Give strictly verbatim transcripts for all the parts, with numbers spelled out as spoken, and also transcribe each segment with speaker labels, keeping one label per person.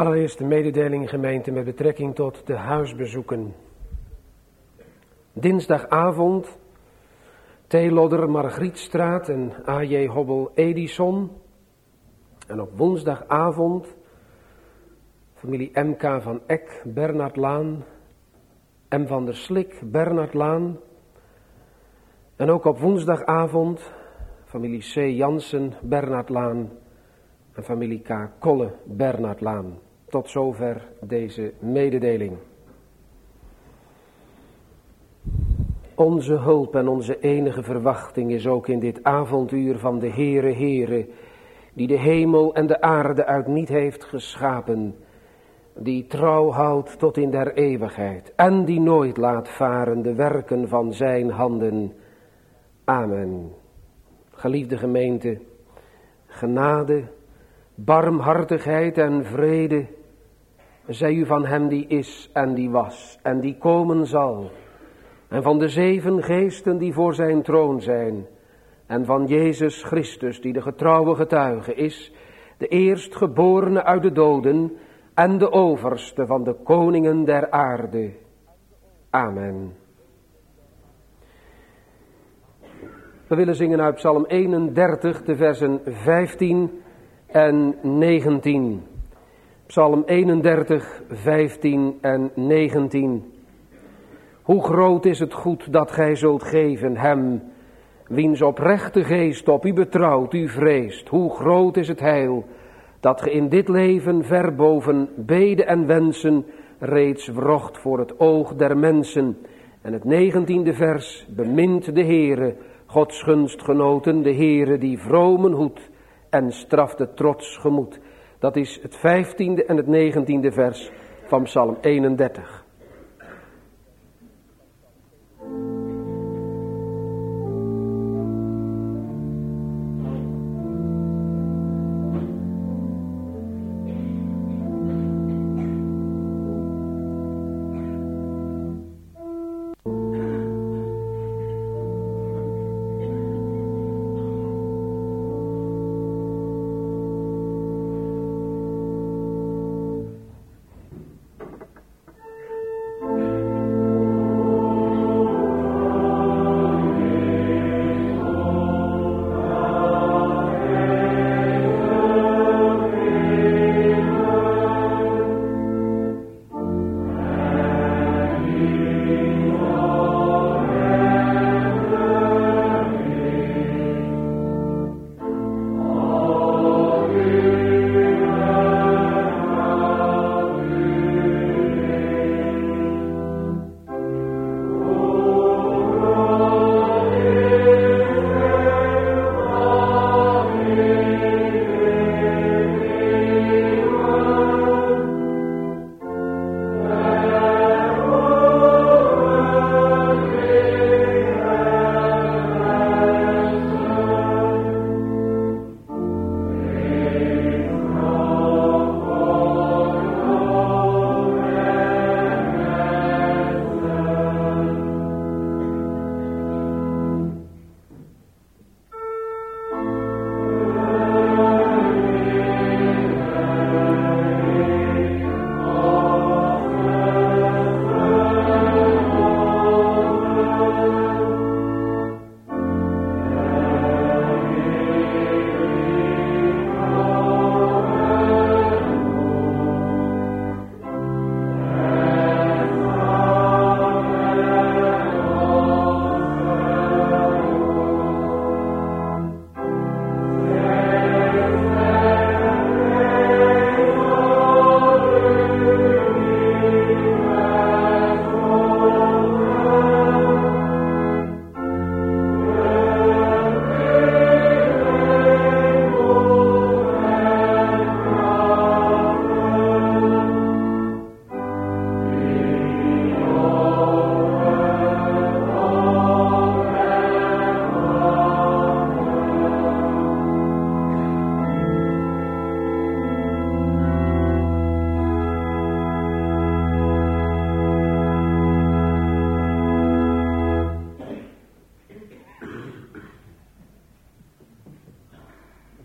Speaker 1: Allereerst de mededeling gemeente met betrekking tot de huisbezoeken. Dinsdagavond T. Lodder Margrietstraat en A J Hobbel Edison. En op woensdagavond familie M K van Eck Bernhardlaan, M van der Slik Bernhardlaan. En ook op woensdagavond familie C. Jansen Bernhardlaan en familie K. Kolle Bernhardlaan. Tot zover deze mededeling. Onze hulp en onze enige verwachting is ook in dit avonduur van de Heere Heere, die de hemel en de aarde uit niet heeft geschapen, die trouw houdt tot in der eeuwigheid en die nooit laat varen de werken van zijn handen. Amen. Geliefde gemeente, genade, barmhartigheid en vrede zij u van hem die is en die was en die komen zal, en van de zeven geesten die voor zijn troon zijn, en van Jezus Christus die de getrouwe getuige is, de eerstgeborene uit de doden en de overste van de koningen der aarde. Amen. We willen zingen uit Psalm eenendertig, de versen vijftien en negentien. Psalm eenendertig, vijftien en negentien. Hoe groot is het goed dat gij zult geven hem, wiens oprechte geest op u betrouwt, u vreest. Hoe groot is het heil dat ge in dit leven ver boven beden en wensen reeds wrocht voor het oog der mensen. En het negentiende vers, bemint de Heere, Gods gunstgenoten, de Heere die vromen hoedt en straft het trots gemoed. Dat is het vijftiende en het negentiende vers van Psalm eenendertig.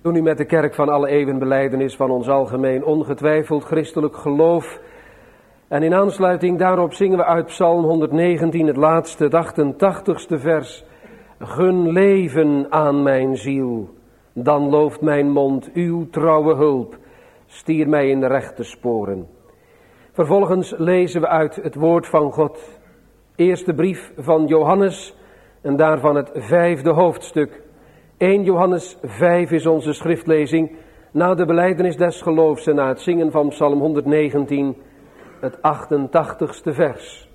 Speaker 1: Toen u met de kerk van alle eeuwen belijdenis van ons algemeen ongetwijfeld christelijk geloof. En in aansluiting daarop zingen we uit Psalm honderdnegentien, het laatste, het achtentachtigste vers. Gun leven aan mijn ziel, dan looft mijn mond uw trouwe hulp. Stier mij in de rechte sporen. Vervolgens lezen we uit het woord van God. Eerste brief van Johannes en daarvan het vijfde hoofdstuk. Eerste Johannes vijf is onze schriftlezing na de belijdenis des geloofs en na het zingen van Psalm honderdnegentien, het achtentachtigste vers.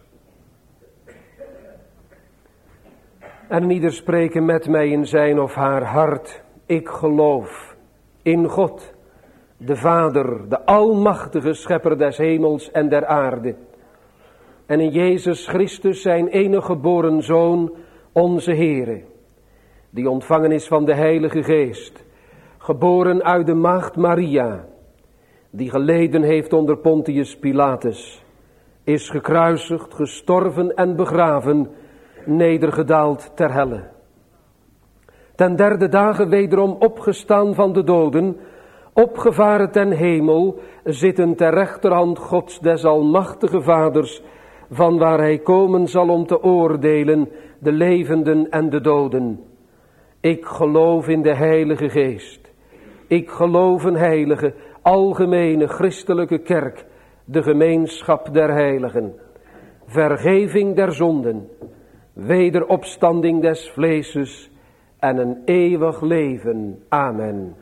Speaker 1: En ieder spreken met mij in zijn of haar hart. Ik geloof in God, de Vader, de almachtige schepper des hemels en der aarde. En in Jezus Christus zijn enige geboren Zoon, onze Heere, die ontvangen is van de Heilige Geest, geboren uit de maagd Maria, die geleden heeft onder Pontius Pilatus, is gekruisigd, gestorven en begraven, nedergedaald ter helle. Ten derde dagen wederom opgestaan van de doden, opgevaren ten hemel, zitten ter rechterhand Gods des almachtige Vaders, van waar hij komen zal om te oordelen de levenden en de doden. Ik geloof in de Heilige Geest. Ik geloof een heilige, algemene christelijke kerk, de gemeenschap der heiligen, vergeving der zonden, wederopstanding des vleeses en een eeuwig leven. Amen.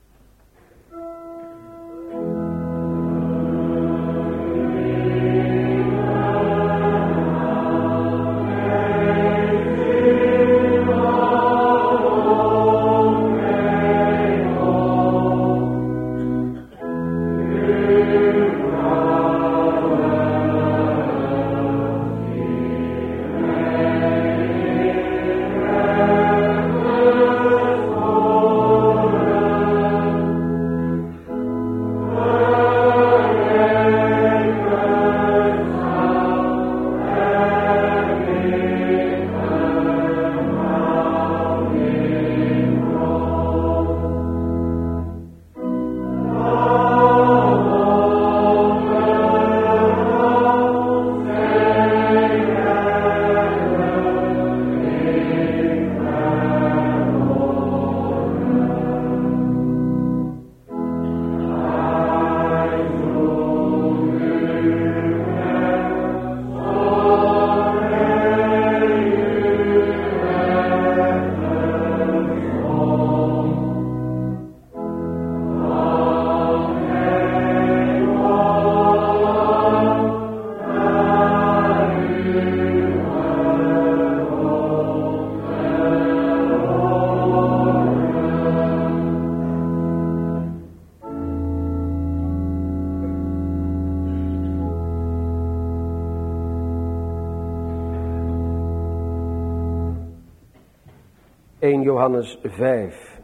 Speaker 1: Eerste Johannes vijf.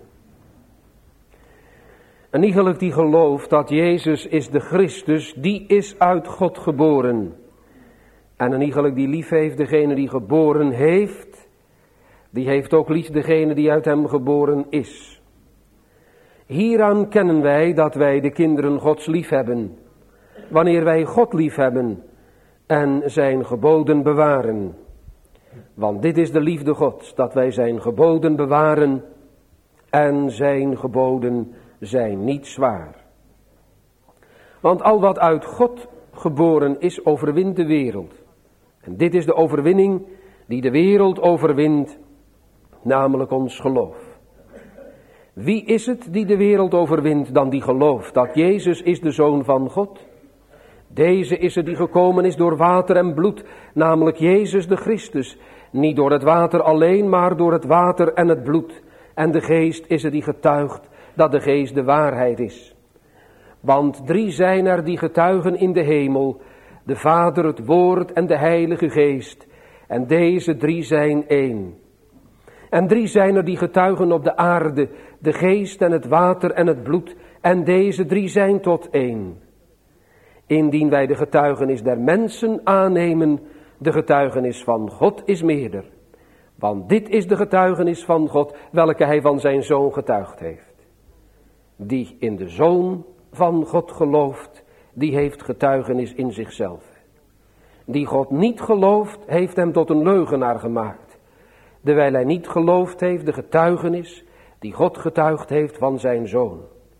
Speaker 1: En iegelijk die gelooft dat Jezus is de Christus, die is uit God geboren. En een iegelijk die lief heeft degene die geboren heeft, die heeft ook lief degene die uit hem geboren is. Hieraan kennen wij dat wij de kinderen Gods lief hebben, wanneer wij God lief hebben en zijn geboden bewaren. Want dit is de liefde Gods, dat wij zijn geboden bewaren en zijn geboden zijn niet zwaar. Want al wat uit God geboren is, overwint de wereld. En dit is de overwinning die de wereld overwint, namelijk ons geloof. Wie is het die de wereld overwint dan die gelooft dat Jezus is de Zoon van God? Deze is het die gekomen is door water en bloed, namelijk Jezus de Christus. Niet door het water alleen, maar door het water en het bloed. En de Geest is het die getuigt dat de Geest de waarheid is. Want drie zijn er die getuigen in de hemel, de Vader, het Woord en de Heilige Geest. En deze drie zijn één. En drie zijn er die getuigen op de aarde, de Geest en het water en het bloed. En deze drie zijn tot één. Indien wij de getuigenis der mensen aannemen, de getuigenis van God is meerder. Want dit is de getuigenis van God, welke hij van zijn Zoon getuigd heeft. Die in de Zoon van God gelooft, die heeft getuigenis in zichzelf. Die God niet gelooft, heeft hem tot een leugenaar gemaakt. Dewijl hij niet geloofd heeft de getuigenis die God getuigd heeft van zijn Zoon.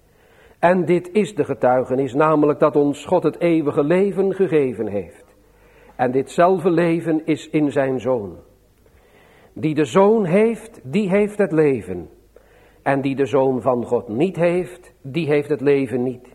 Speaker 1: En dit is de getuigenis, namelijk dat ons God het eeuwige leven gegeven heeft. En ditzelfde leven is in zijn Zoon. Die de Zoon heeft, die heeft het leven. En die de Zoon van God niet heeft, die heeft het leven niet.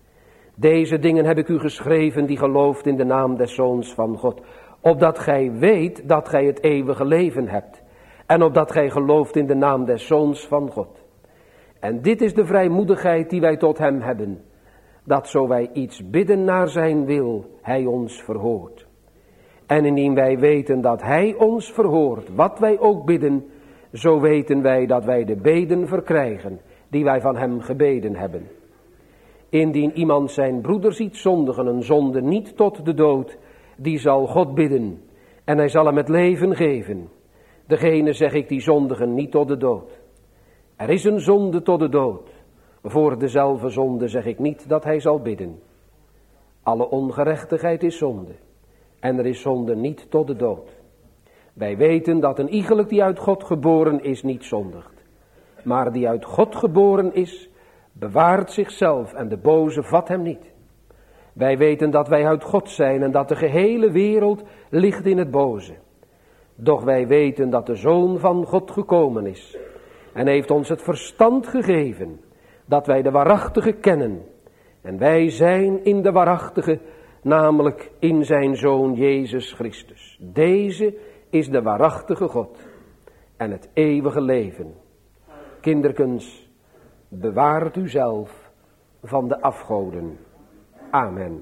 Speaker 1: Deze dingen heb ik u geschreven die gelooft in de naam des Zoons van God. Opdat gij weet dat gij het eeuwige leven hebt. En opdat gij gelooft in de naam des Zoons van God. En dit is de vrijmoedigheid die wij tot hem hebben. Dat zo wij iets bidden naar zijn wil, hij ons verhoort. En indien wij weten dat hij ons verhoort, wat wij ook bidden, zo weten wij dat wij de beden verkrijgen, die wij van hem gebeden hebben. Indien iemand zijn broeder ziet zondigen, een zonde niet tot de dood, die zal God bidden, en hij zal hem het leven geven. Degene, zeg ik, die zondigen niet tot de dood. Er is een zonde tot de dood. Voor dezelfde zonde zeg ik niet dat hij zal bidden. Alle ongerechtigheid is zonde. En er is zonde niet tot de dood. Wij weten dat een iegelijk die uit God geboren is niet zondigt. Maar die uit God geboren is, bewaart zichzelf en de boze vat hem niet. Wij weten dat wij uit God zijn en dat de gehele wereld ligt in het boze. Doch wij weten dat de Zoon van God gekomen is en heeft ons het verstand gegeven, dat wij de waarachtige kennen. En wij zijn in de waarachtige, namelijk in zijn Zoon Jezus Christus. Deze is de waarachtige God en het eeuwige leven. Kinderkens, bewaart u zelf van de afgoden. Amen.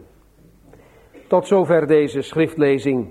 Speaker 1: Tot zover deze schriftlezing.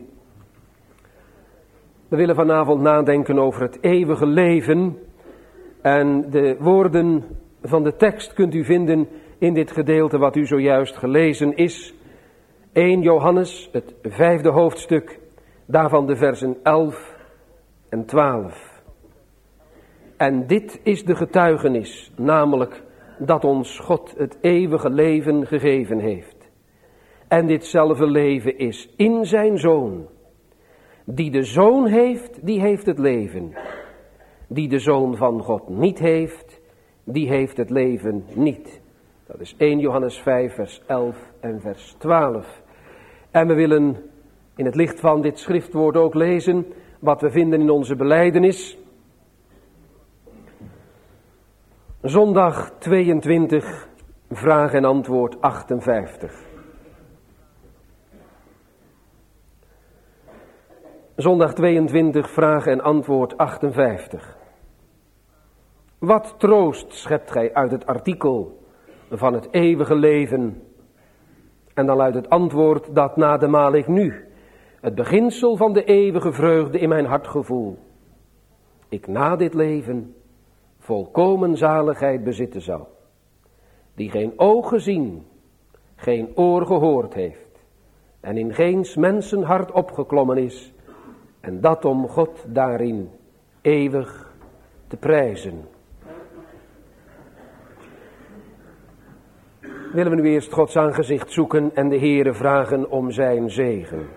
Speaker 1: We willen vanavond nadenken over het eeuwige leven. En de woorden van de tekst kunt u vinden in dit gedeelte wat u zojuist gelezen is. Eerste Johannes, het vijfde hoofdstuk, daarvan de versen elf en twaalf. En dit is de getuigenis, namelijk dat ons God het eeuwige leven gegeven heeft. En ditzelfde leven is in zijn Zoon. Die de Zoon heeft, die heeft het leven. Die de Zoon van God niet heeft, die heeft het leven niet. Dat is Eerste Johannes vijf, vers elf en vers twaalf. En we willen in het licht van dit schriftwoord ook lezen wat we vinden in onze belijdenis. Zondag tweeëntwintig, vraag en antwoord achtenvijftig. Zondag tweeëntwintig, vraag en antwoord achtenvijftig. Wat troost schept gij uit het artikel van het eeuwige leven? En dan luidt het antwoord dat nademaal ik nu het beginsel van de eeuwige vreugde in mijn hart gevoel, ik na dit leven volkomen zaligheid bezitten zal, die geen oog gezien, geen oor gehoord heeft en in geen mensen hart opgeklommen is, en dat om God daarin eeuwig te prijzen. Willen we nu eerst Gods aangezicht zoeken en de Heere vragen om zijn zegen.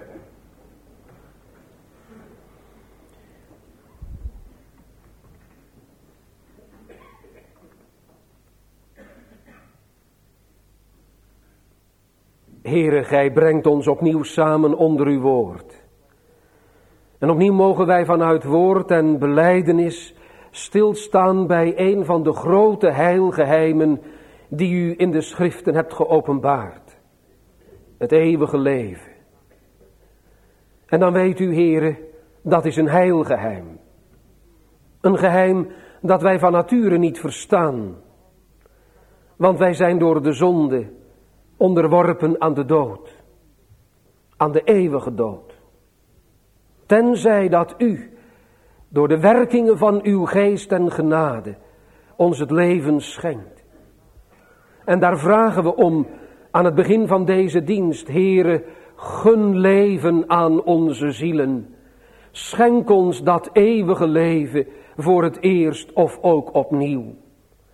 Speaker 1: Heere, gij brengt ons opnieuw samen onder uw woord. En opnieuw mogen wij vanuit woord en belijdenis stilstaan bij een van de grote heilgeheimen die u in de schriften hebt geopenbaard. Het eeuwige leven. En dan weet u, Heere, dat is een heilgeheim. Een geheim dat wij van nature niet verstaan. Want wij zijn door de zonde onderworpen aan de dood. Aan de eeuwige dood. Tenzij dat u, door de werkingen van uw geest en genade, ons het leven schenkt. En daar vragen we om aan het begin van deze dienst. Heere, gun leven aan onze zielen. Schenk ons dat eeuwige leven voor het eerst of ook opnieuw.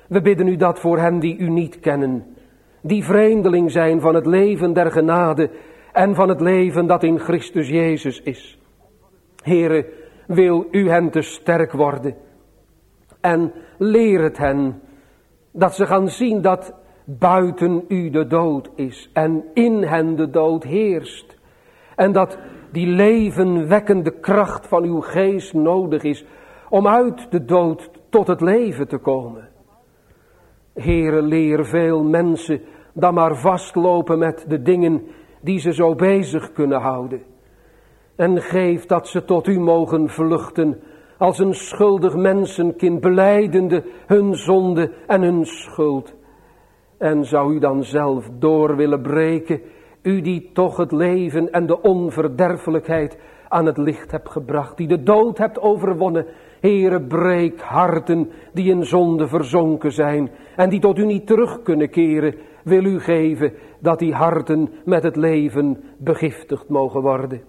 Speaker 1: We bidden u dat voor hen die u niet kennen, die vreemdeling zijn van het leven der genade en van het leven dat in Christus Jezus is. Heere, wil u hen te sterk worden en leer het hen dat ze gaan zien dat buiten u de dood is en in hen de dood heerst. En dat die levenwekkende kracht van uw geest nodig is om uit de dood tot het leven te komen. Heere, leer veel mensen dan maar vastlopen met de dingen die ze zo bezig kunnen houden. En geef dat ze tot u mogen vluchten als een schuldig mensenkind, belijdende hun zonde en hun schuld. En zou u dan zelf door willen breken, u die toch het leven en de onverderfelijkheid aan het licht hebt gebracht, die de dood hebt overwonnen. Heere, breek harten die in zonde verzonken zijn en die tot u niet terug kunnen keren. Wil u geven dat die harten met het leven begiftigd mogen worden.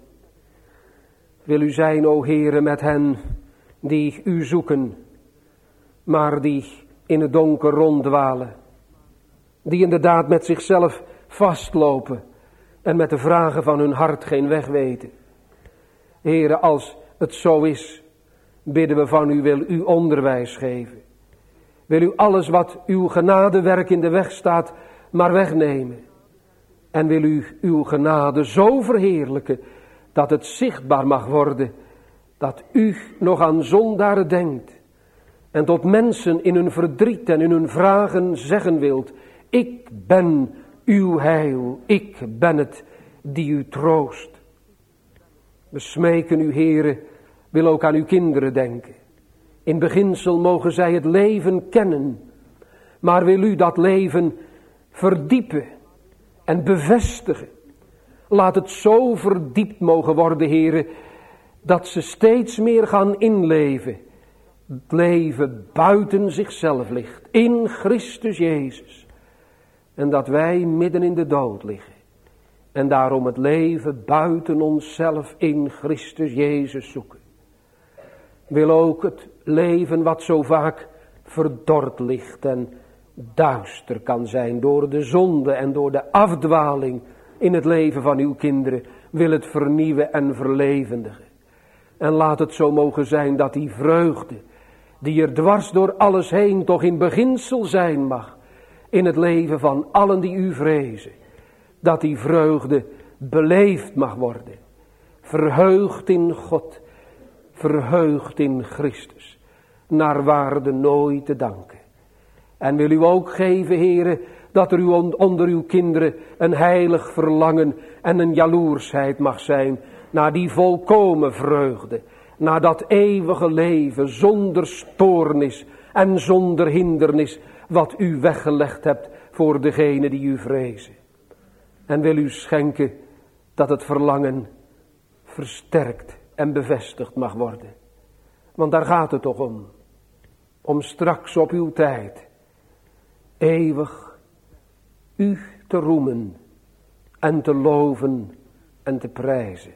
Speaker 1: Wil u zijn, o Heere, met hen die u zoeken, maar die in het donker ronddwalen. Die inderdaad met zichzelf vastlopen en met de vragen van hun hart geen weg weten. Heere, als het zo is, bidden we van u, wil u onderwijs geven. Wil u alles wat uw genadewerk in de weg staat, maar wegnemen. En wil u uw genade zo verheerlijken, dat het zichtbaar mag worden, dat u nog aan zondaren denkt. En tot mensen in hun verdriet en in hun vragen zeggen wilt, ik ben uw heil, ik ben het die u troost. We smeken u, Heere, wil ook aan uw kinderen denken. In beginsel mogen zij het leven kennen, maar wil u dat leven verdiepen en bevestigen. Laat het zo verdiept mogen worden, Heere, dat ze steeds meer gaan inleven. Het leven buiten zichzelf ligt, in Christus Jezus. En dat wij midden in de dood liggen. En daarom het leven buiten onszelf in Christus Jezus zoeken. Wil ook het leven wat zo vaak verdord ligt en duister kan zijn door de zonde en door de afdwaling in het leven van uw kinderen, wil het vernieuwen en verlevendigen. En laat het zo mogen zijn dat die vreugde, die er dwars door alles heen toch in beginsel zijn mag, in het leven van allen die u vrezen, dat die vreugde beleefd mag worden. Verheugd in God, verheugd in Christus, naar waarde nooit te danken. En wil u ook geven, Heere, dat er u onder uw kinderen een heilig verlangen en een jaloersheid mag zijn naar die volkomen vreugde, naar dat eeuwige leven zonder stoornis en zonder hindernis, wat u weggelegd hebt voor degene die u vrezen. En wil u schenken dat het verlangen versterkt en bevestigd mag worden. Want daar gaat het toch om. Om straks op uw tijd eeuwig u te roemen en te loven en te prijzen.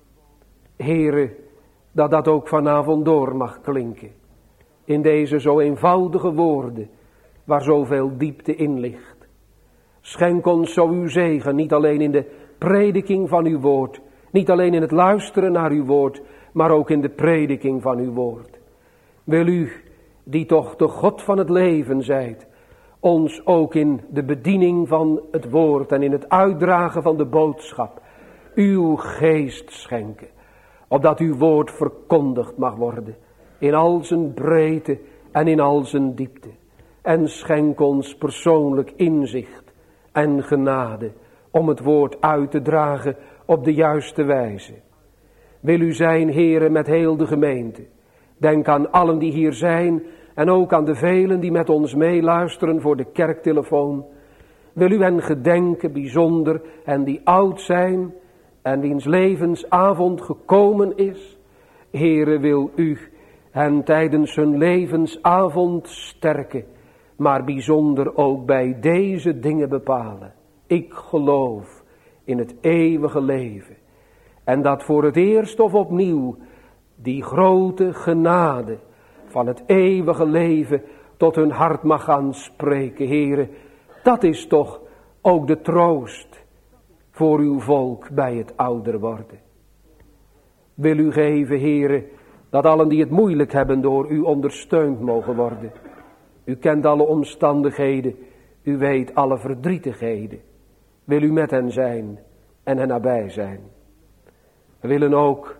Speaker 1: Heere, dat dat ook vanavond door mag klinken. In deze zo eenvoudige woorden, waar zoveel diepte in ligt. Schenk ons zo uw zegen, niet alleen in de prediking van uw woord, niet alleen in het luisteren naar uw woord, maar ook in de prediking van uw woord. Wil u, die toch de God van het leven zijt, ons ook in de bediening van het woord en in het uitdragen van de boodschap uw geest schenken, opdat uw woord verkondigd mag worden in al zijn breedte en in al zijn diepte. En schenk ons persoonlijk inzicht en genade om het woord uit te dragen op de juiste wijze. Wil u zijn, Heere, met heel de gemeente. Denk aan allen die hier zijn en ook aan de velen die met ons meeluisteren voor de kerktelefoon. Wil u hen gedenken bijzonder en die oud zijn en wiens levensavond gekomen is. Heere, wil u hen tijdens hun levensavond sterken, maar bijzonder ook bij deze dingen bepalen. Ik geloof in het eeuwige leven. En dat voor het eerst of opnieuw die grote genade van het eeuwige leven tot hun hart mag gaan spreken. Heere, dat is toch ook de troost voor uw volk bij het ouder worden. Wil u geven, Heere, dat allen die het moeilijk hebben door u ondersteund mogen worden. U kent alle omstandigheden, u weet alle verdrietigheden. Wil u met hen zijn en hen nabij zijn. We willen ook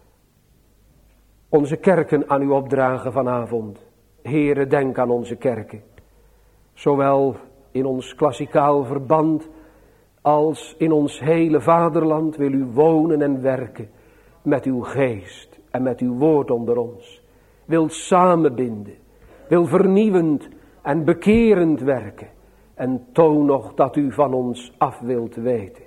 Speaker 1: onze kerken aan u opdragen vanavond. Heere, denk aan onze kerken. Zowel in ons klassikaal verband als in ons hele vaderland wil u wonen en werken met uw geest en met uw woord onder ons. Wil samenbinden, wil vernieuwend en bekerend werken. En toon nog dat u van ons af wilt weten.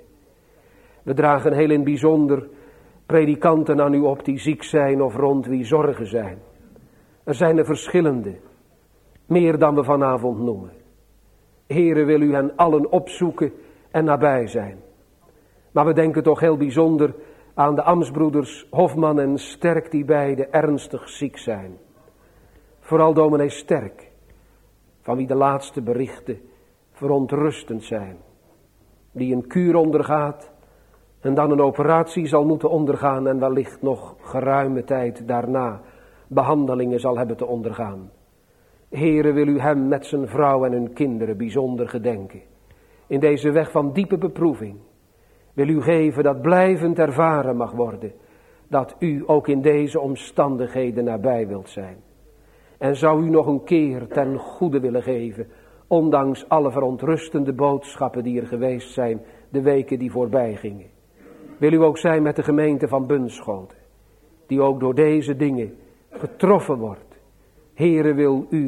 Speaker 1: We dragen heel in bijzonder predikanten aan u op die ziek zijn of rond wie zorgen zijn. Er zijn er verschillende, meer dan we vanavond noemen. Heere, wil u hen allen opzoeken en nabij zijn. Maar we denken toch heel bijzonder aan de ambtsbroeders Hofman en Sterk die beide ernstig ziek zijn. Vooral dominee Sterk, van wie de laatste berichten verontrustend zijn. Die een kuur ondergaat en dan een operatie zal moeten ondergaan en wellicht nog geruime tijd daarna behandelingen zal hebben te ondergaan. Heere, wil u hem met zijn vrouw en hun kinderen bijzonder gedenken. In deze weg van diepe beproeving wil u geven dat blijvend ervaren mag worden dat u ook in deze omstandigheden nabij wilt zijn. En zou u nog een keer ten goede willen geven, ondanks alle verontrustende boodschappen die er geweest zijn de weken die voorbij gingen. Wil u ook zijn met de gemeente van Bunschoten, die ook door deze dingen getroffen wordt. Heere, wil u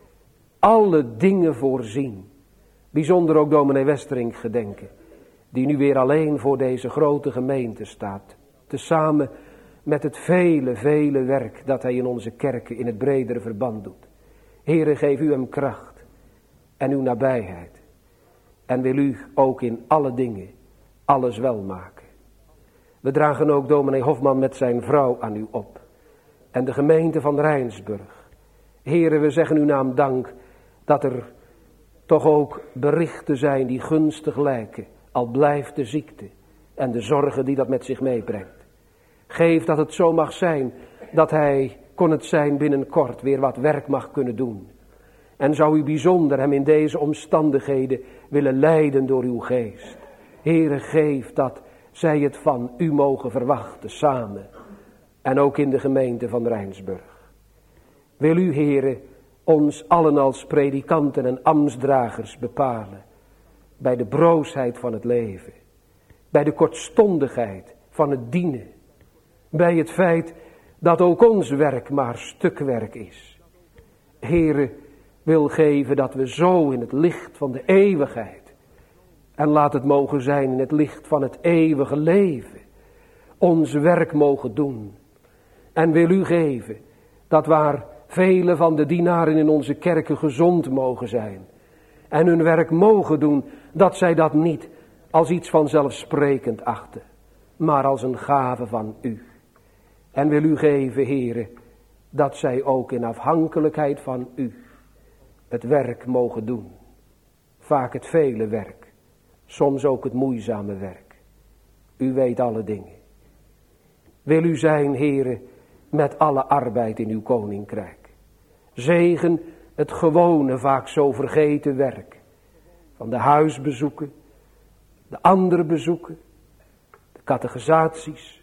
Speaker 1: alle dingen voorzien. Bijzonder ook dominee Westerink gedenken, die nu weer alleen voor deze grote gemeente staat. Tezamen met het vele, vele werk dat hij in onze kerken in het bredere verband doet. Heere, geef u hem kracht en uw nabijheid. En wil u ook in alle dingen alles wel maken. We dragen ook dominee Hofman met zijn vrouw aan u op. En de gemeente van Rijnsburg. Heere, we zeggen uw naam dank dat er toch ook berichten zijn die gunstig lijken. Al blijft de ziekte en de zorgen die dat met zich meebrengt. Geef dat het zo mag zijn dat hij, kon het zijn binnenkort, weer wat werk mag kunnen doen. En zou u bijzonder hem in deze omstandigheden willen leiden door uw geest. Heere, geef dat zij het van u mogen verwachten samen. En ook in de gemeente van Rijnsburg. Wil u, Heere, ons allen als predikanten en ambtsdragers bepalen. Bij de broosheid van het leven. Bij de kortstondigheid van het dienen. Bij het feit dat ook ons werk maar stukwerk is. Heere, wil geven dat we zo in het licht van de eeuwigheid. En laat het mogen zijn in het licht van het eeuwige leven. Ons werk mogen doen. En wil u geven dat waar vele van de dienaren in onze kerken gezond mogen zijn. En hun werk mogen doen, dat zij dat niet als iets vanzelfsprekend achten. Maar als een gave van u. En wil u geven, Heere, dat zij ook in afhankelijkheid van u het werk mogen doen. Vaak het vele werk, soms ook het moeizame werk. U weet alle dingen. Wil u zijn, Heere, met alle arbeid in uw koninkrijk. Zegen het gewone, vaak zo vergeten werk. Van de huisbezoeken, de andere bezoeken, de catechisaties,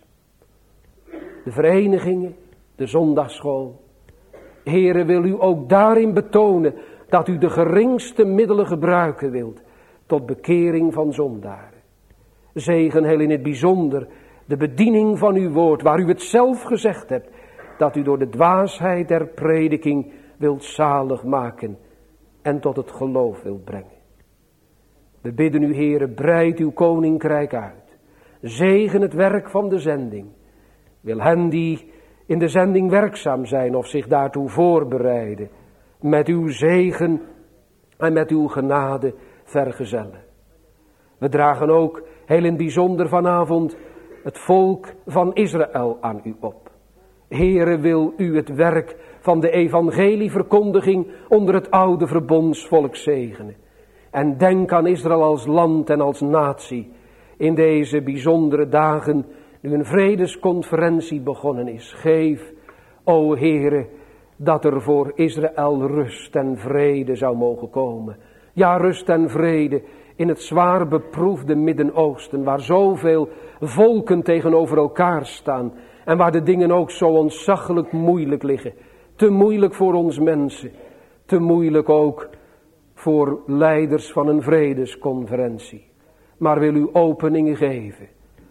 Speaker 1: de verenigingen, de zondagsschool. Heere, wil u ook daarin betonen dat u de geringste middelen gebruiken wilt tot bekering van zondaren. Zegen heel in het bijzonder de bediening van uw woord, waar u het zelf gezegd hebt, dat u door de dwaasheid der prediking wilt zalig maken en tot het geloof wilt brengen. We bidden u, Heere, breid uw koninkrijk uit. Zegen het werk van de zending. Wil hen die in de zending werkzaam zijn of zich daartoe voorbereiden, met uw zegen en met uw genade vergezellen. We dragen ook heel in het bijzonder vanavond het volk van Israël aan u op. Heere, wil u het werk van de evangelieverkondiging onder het oude verbondsvolk zegenen. En denk aan Israël als land en als natie in deze bijzondere dagen, nu een vredesconferentie begonnen is. Geef, o Heere, dat er voor Israël rust en vrede zou mogen komen. Ja, rust en vrede in het zwaar beproefde Midden-Oosten, waar zoveel volken tegenover elkaar staan en waar de dingen ook zo ontzaglijk moeilijk liggen. Te moeilijk voor ons mensen, te moeilijk ook voor leiders van een vredesconferentie. Maar wil u openingen geven,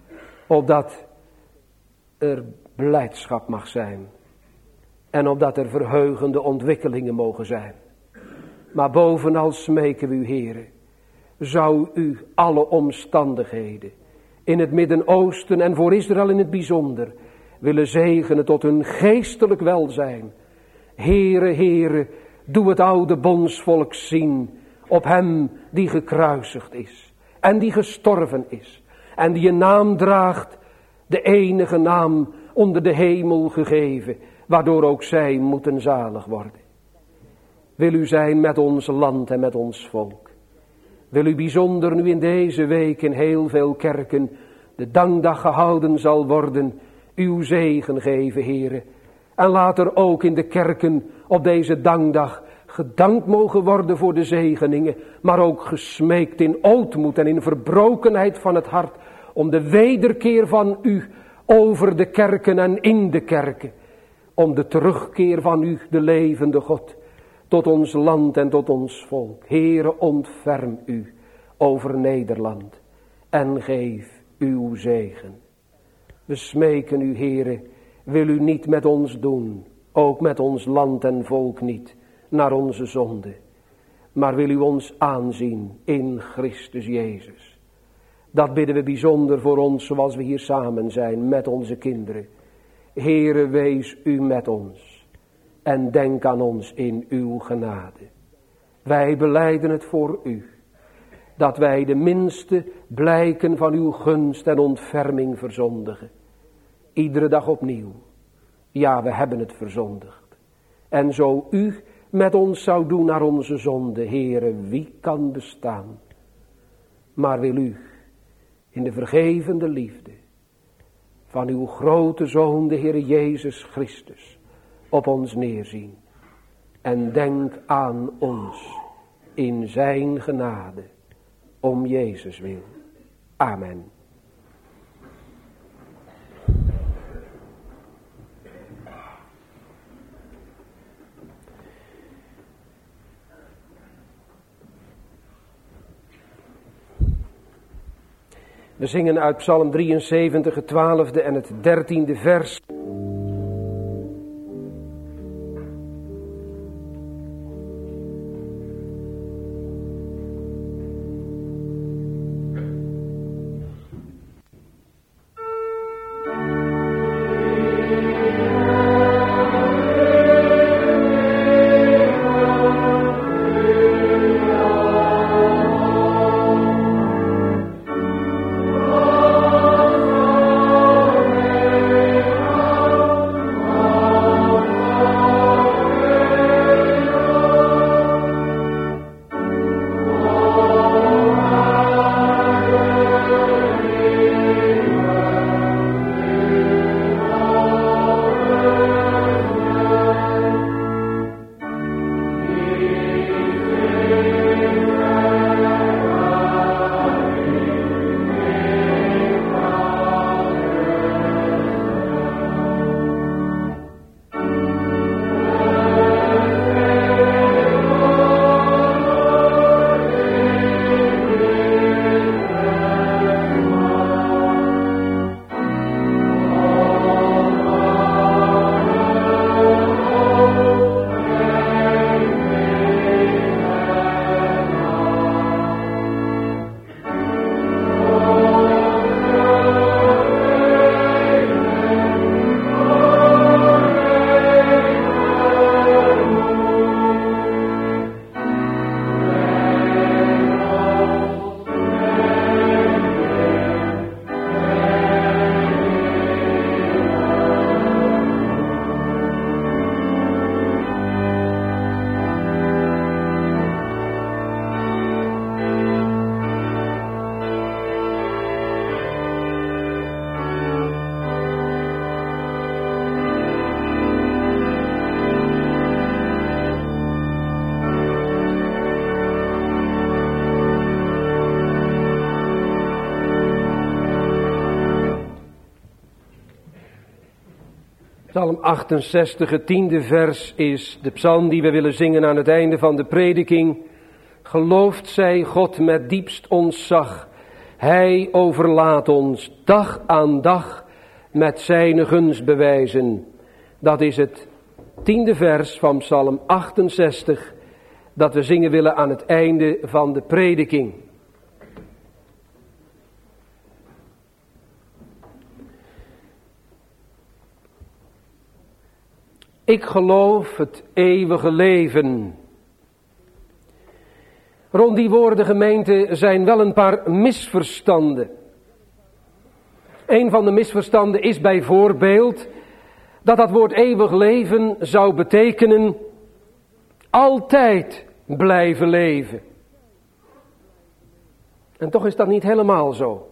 Speaker 1: opdat er blijdschap mag zijn en opdat er verheugende ontwikkelingen mogen zijn. Maar bovenal smeken we u, Heere, zou u alle omstandigheden in het Midden-Oosten en voor Israël in het bijzonder willen zegenen tot hun geestelijk welzijn. Heere, Heere, doe het oude bondsvolk zien op hem die gekruisigd is en die gestorven is en die een naam draagt, de enige naam onder de hemel gegeven, waardoor ook zij moeten zalig worden. Wil u zijn met ons land en met ons volk. Wil u bijzonder nu in deze week in heel veel kerken de dankdag gehouden zal worden, uw zegen geven, Heere. En laat er ook in de kerken op deze dankdag gedankt mogen worden voor de zegeningen, maar ook gesmeekt in ootmoed en in verbrokenheid van het hart om de wederkeer van u over de kerken en in de kerken. Om de terugkeer van u, de levende God, tot ons land en tot ons volk. Heere, ontferm u over Nederland en geef uw zegen. We smeken u, Heere, wil u niet met ons doen, ook met ons land en volk niet, naar onze zonde. Maar wil u ons aanzien in Christus Jezus. Dat bidden we bijzonder voor ons zoals we hier samen zijn met onze kinderen. Heere, wees u met ons en denk aan ons in uw genade. Wij belijden het voor u, dat wij de minste blijken van uw gunst en ontferming verzondigen. Iedere dag opnieuw. Ja, we hebben het verzondigd. En zo u met ons zou doen naar onze zonde, Heere, wie kan bestaan? Maar wil u in de vergevende liefde van uw grote Zoon, de Heere Jezus Christus, op ons neerzien. En denk aan ons in zijn genade, om Jezus wil. Amen. We zingen uit Psalm drieënzeventig, het twaalfde en het dertiende vers.
Speaker 2: Oh
Speaker 1: Psalm achtenzestig, het tiende vers, is de psalm die we willen zingen aan het einde van de prediking. Geloofd zij God met diepst ontzag. Hij overlaat ons dag aan dag met zijn gunstbewijzen. Dat is het tiende vers van Psalm achtenzestig, dat we zingen willen aan het einde van de prediking. Ik geloof het eeuwige leven. Rond die woorden, gemeente, zijn wel een paar misverstanden. Een van de misverstanden is bijvoorbeeld dat dat woord eeuwig leven zou betekenen altijd blijven leven. En toch is dat niet helemaal zo.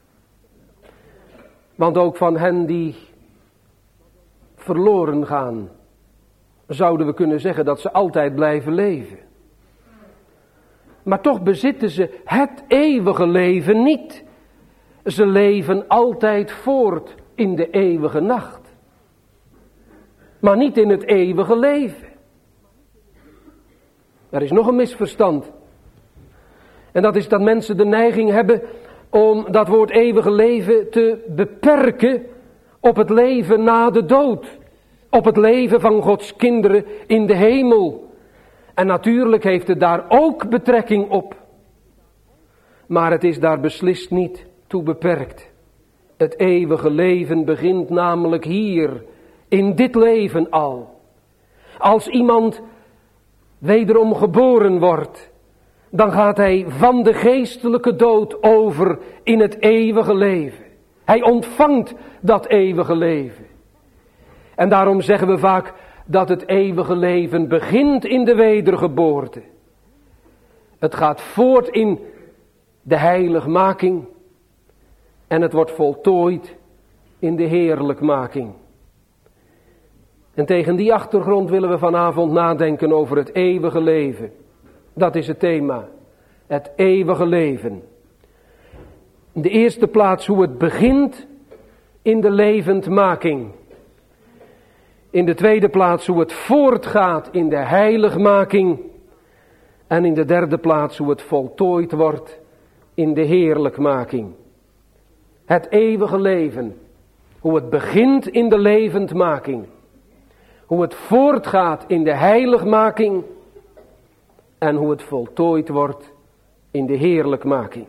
Speaker 1: Want ook van hen die verloren gaan, zouden we kunnen zeggen dat ze altijd blijven leven. Maar toch bezitten ze het eeuwige leven niet. Ze leven altijd voort in de eeuwige nacht. Maar niet in het eeuwige leven. Er is nog een misverstand. En dat is dat mensen de neiging hebben om dat woord eeuwige leven te beperken op het leven na de dood. Op het leven van Gods kinderen in de hemel. En natuurlijk heeft het daar ook betrekking op. Maar het is daar beslist niet toe beperkt. Het eeuwige leven begint namelijk hier, in dit leven al. Als iemand wederom geboren wordt, dan gaat hij van de geestelijke dood over in het eeuwige leven. Hij ontvangt dat eeuwige leven. En daarom zeggen we vaak dat het eeuwige leven begint in de wedergeboorte. Het gaat voort in de heiligmaking en het wordt voltooid in de heerlijkmaking. En tegen die achtergrond willen we vanavond nadenken over het eeuwige leven. Dat is het thema, het eeuwige leven. In de eerste plaats hoe het begint in de levendmaking. In de tweede plaats hoe het voortgaat in de heiligmaking. En in de derde plaats hoe het voltooid wordt in de heerlijkmaking. Het eeuwige leven. Hoe het begint in de levendmaking. Hoe het voortgaat in de heiligmaking. En hoe het voltooid wordt in de heerlijkmaking.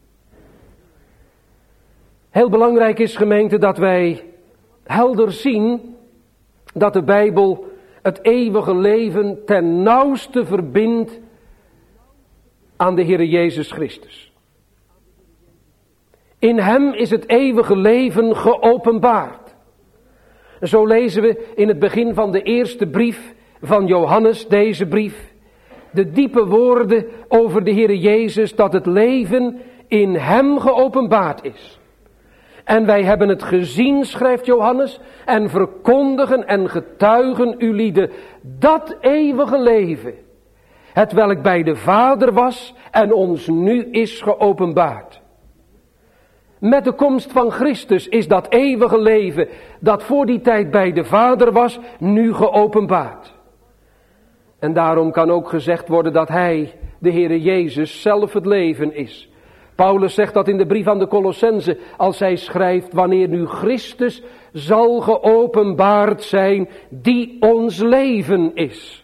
Speaker 1: Heel belangrijk is, gemeente, dat wij helder zien dat de Bijbel het eeuwige leven ten nauwste verbindt aan de Heer Jezus Christus. In hem is het eeuwige leven geopenbaard. Zo lezen we in het begin van de eerste brief van Johannes, deze brief, de diepe woorden over de Heer Jezus, dat het leven in hem geopenbaard is. En wij hebben het gezien, schrijft Johannes, en verkondigen en getuigen u lieden dat eeuwige leven, hetwelk bij de Vader was en ons nu is geopenbaard. Met de komst van Christus is dat eeuwige leven, dat voor die tijd bij de Vader was, nu geopenbaard. En daarom kan ook gezegd worden dat hij, de Heere Jezus, zelf het leven is. Paulus zegt dat in de brief aan de Colossenzen, als hij schrijft, wanneer nu Christus zal geopenbaard zijn, die ons leven is.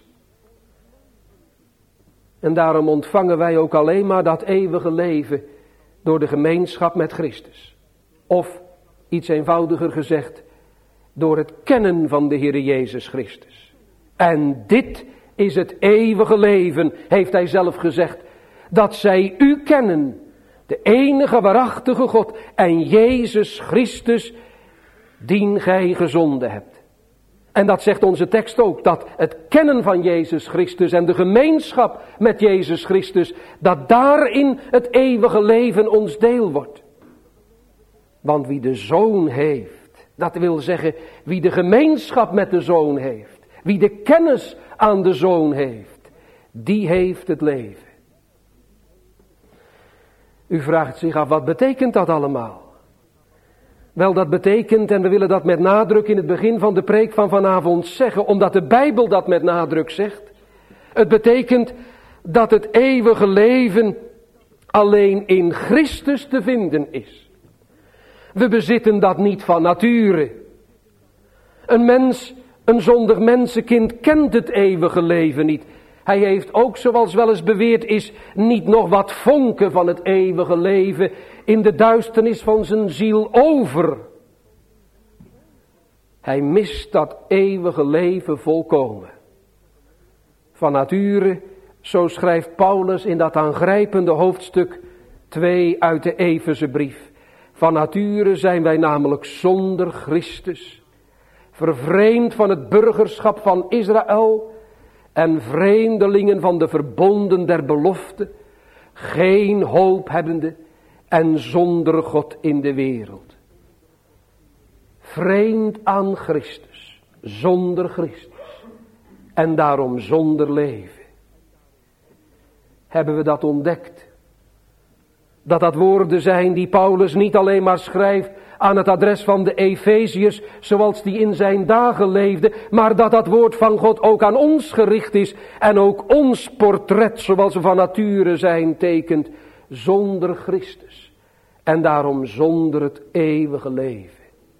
Speaker 1: En daarom ontvangen wij ook alleen maar dat eeuwige leven door de gemeenschap met Christus. Of, iets eenvoudiger gezegd, door het kennen van de Heere Jezus Christus. En dit is het eeuwige leven, heeft hij zelf gezegd, dat zij u kennen, de enige waarachtige God en Jezus Christus, dien gij gezonden hebt. En dat zegt onze tekst ook, dat het kennen van Jezus Christus en de gemeenschap met Jezus Christus, dat daarin het eeuwige leven ons deel wordt. Want wie de Zoon heeft, dat wil zeggen wie de gemeenschap met de Zoon heeft, wie de kennis aan de Zoon heeft, die heeft het leven. U vraagt zich af, wat betekent dat allemaal? Wel, dat betekent, en we willen dat met nadruk in het begin van de preek van vanavond zeggen, omdat de Bijbel dat met nadruk zegt. Het betekent dat het eeuwige leven alleen in Christus te vinden is. We bezitten dat niet van nature. Een mens, een zondig mensenkind kent het eeuwige leven niet. Hij heeft ook, zoals wel eens beweerd is, niet nog wat vonken van het eeuwige leven in de duisternis van zijn ziel over. Hij mist dat eeuwige leven volkomen. Van nature, zo schrijft Paulus in dat aangrijpende hoofdstuk twee uit de Efezebrief. Van nature zijn wij namelijk zonder Christus, vervreemd van het burgerschap van Israël en vreemdelingen van de verbonden der belofte, geen hoop hebbende en zonder God in de wereld. Vreemd aan Christus, zonder Christus en daarom zonder leven. Hebben we dat ontdekt? Dat dat woorden zijn die Paulus niet alleen maar schrijft aan het adres van de Efeziërs, zoals die in zijn dagen leefde, maar dat dat woord van God ook aan ons gericht is en ook ons portret, zoals we van nature zijn, tekent, zonder Christus en daarom zonder het eeuwige leven.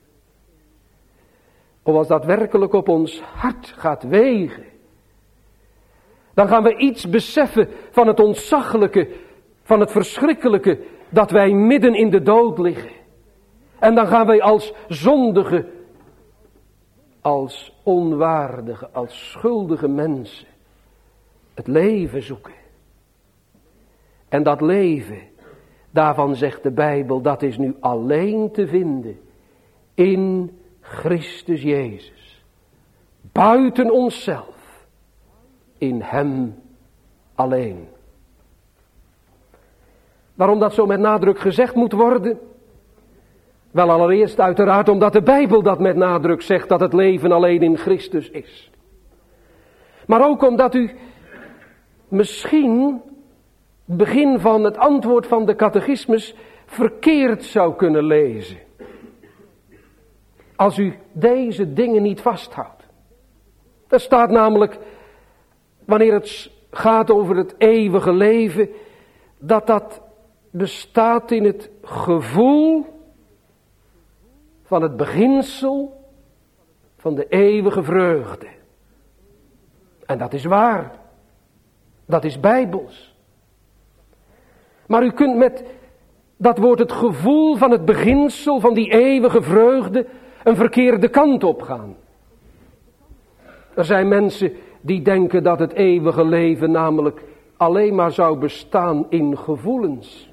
Speaker 1: Of als dat werkelijk op ons hart gaat wegen, dan gaan we iets beseffen van het ontzaglijke, van het verschrikkelijke, dat wij midden in de dood liggen. En dan gaan wij als zondige, als onwaardige, als schuldige mensen het leven zoeken. En dat leven, daarvan zegt de Bijbel, dat is nu alleen te vinden in Christus Jezus. Buiten onszelf, in Hem alleen. Waarom dat zo met nadruk gezegd moet worden? Wel, allereerst uiteraard omdat de Bijbel dat met nadruk zegt, dat het leven alleen in Christus is. Maar ook omdat u misschien het begin van het antwoord van de catechismus verkeerd zou kunnen lezen. Als u deze dingen niet vasthoudt. Er staat namelijk, wanneer het gaat over het eeuwige leven, dat dat bestaat in het gevoel van het beginsel van de eeuwige vreugde. En dat is waar. Dat is bijbels. Maar u kunt met dat woord het gevoel van het beginsel van die eeuwige vreugde een verkeerde kant op gaan. Er zijn mensen die denken dat het eeuwige leven namelijk alleen maar zou bestaan in gevoelens.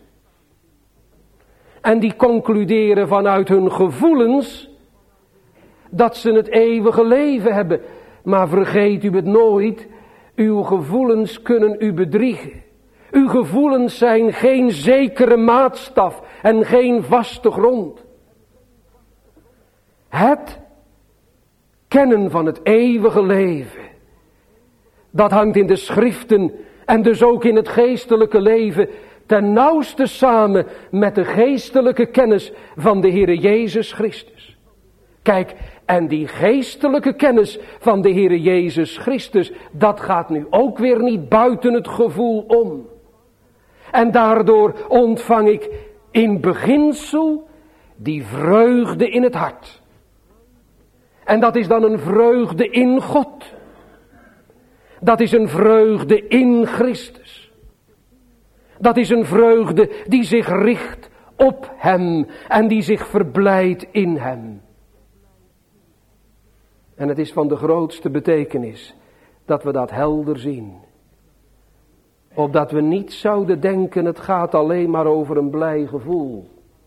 Speaker 1: En die concluderen vanuit hun gevoelens dat ze het eeuwige leven hebben. Maar vergeet u het nooit, uw gevoelens kunnen u bedriegen. Uw gevoelens zijn geen zekere maatstaf en geen vaste grond. Het kennen van het eeuwige leven, dat hangt in de schriften en dus ook in het geestelijke leven ten nauwste samen met de geestelijke kennis van de Heere Jezus Christus. Kijk, en die geestelijke kennis van de Heere Jezus Christus, dat gaat nu ook weer niet buiten het gevoel om. En daardoor ontvang ik in beginsel die vreugde in het hart. En dat is dan een vreugde in God. Dat is een vreugde in Christus. Dat is een vreugde die zich richt op Hem en die zich verblijdt in Hem. En het is van de grootste betekenis dat we dat helder zien. Opdat we niet zouden denken het gaat alleen maar over een blij gevoel.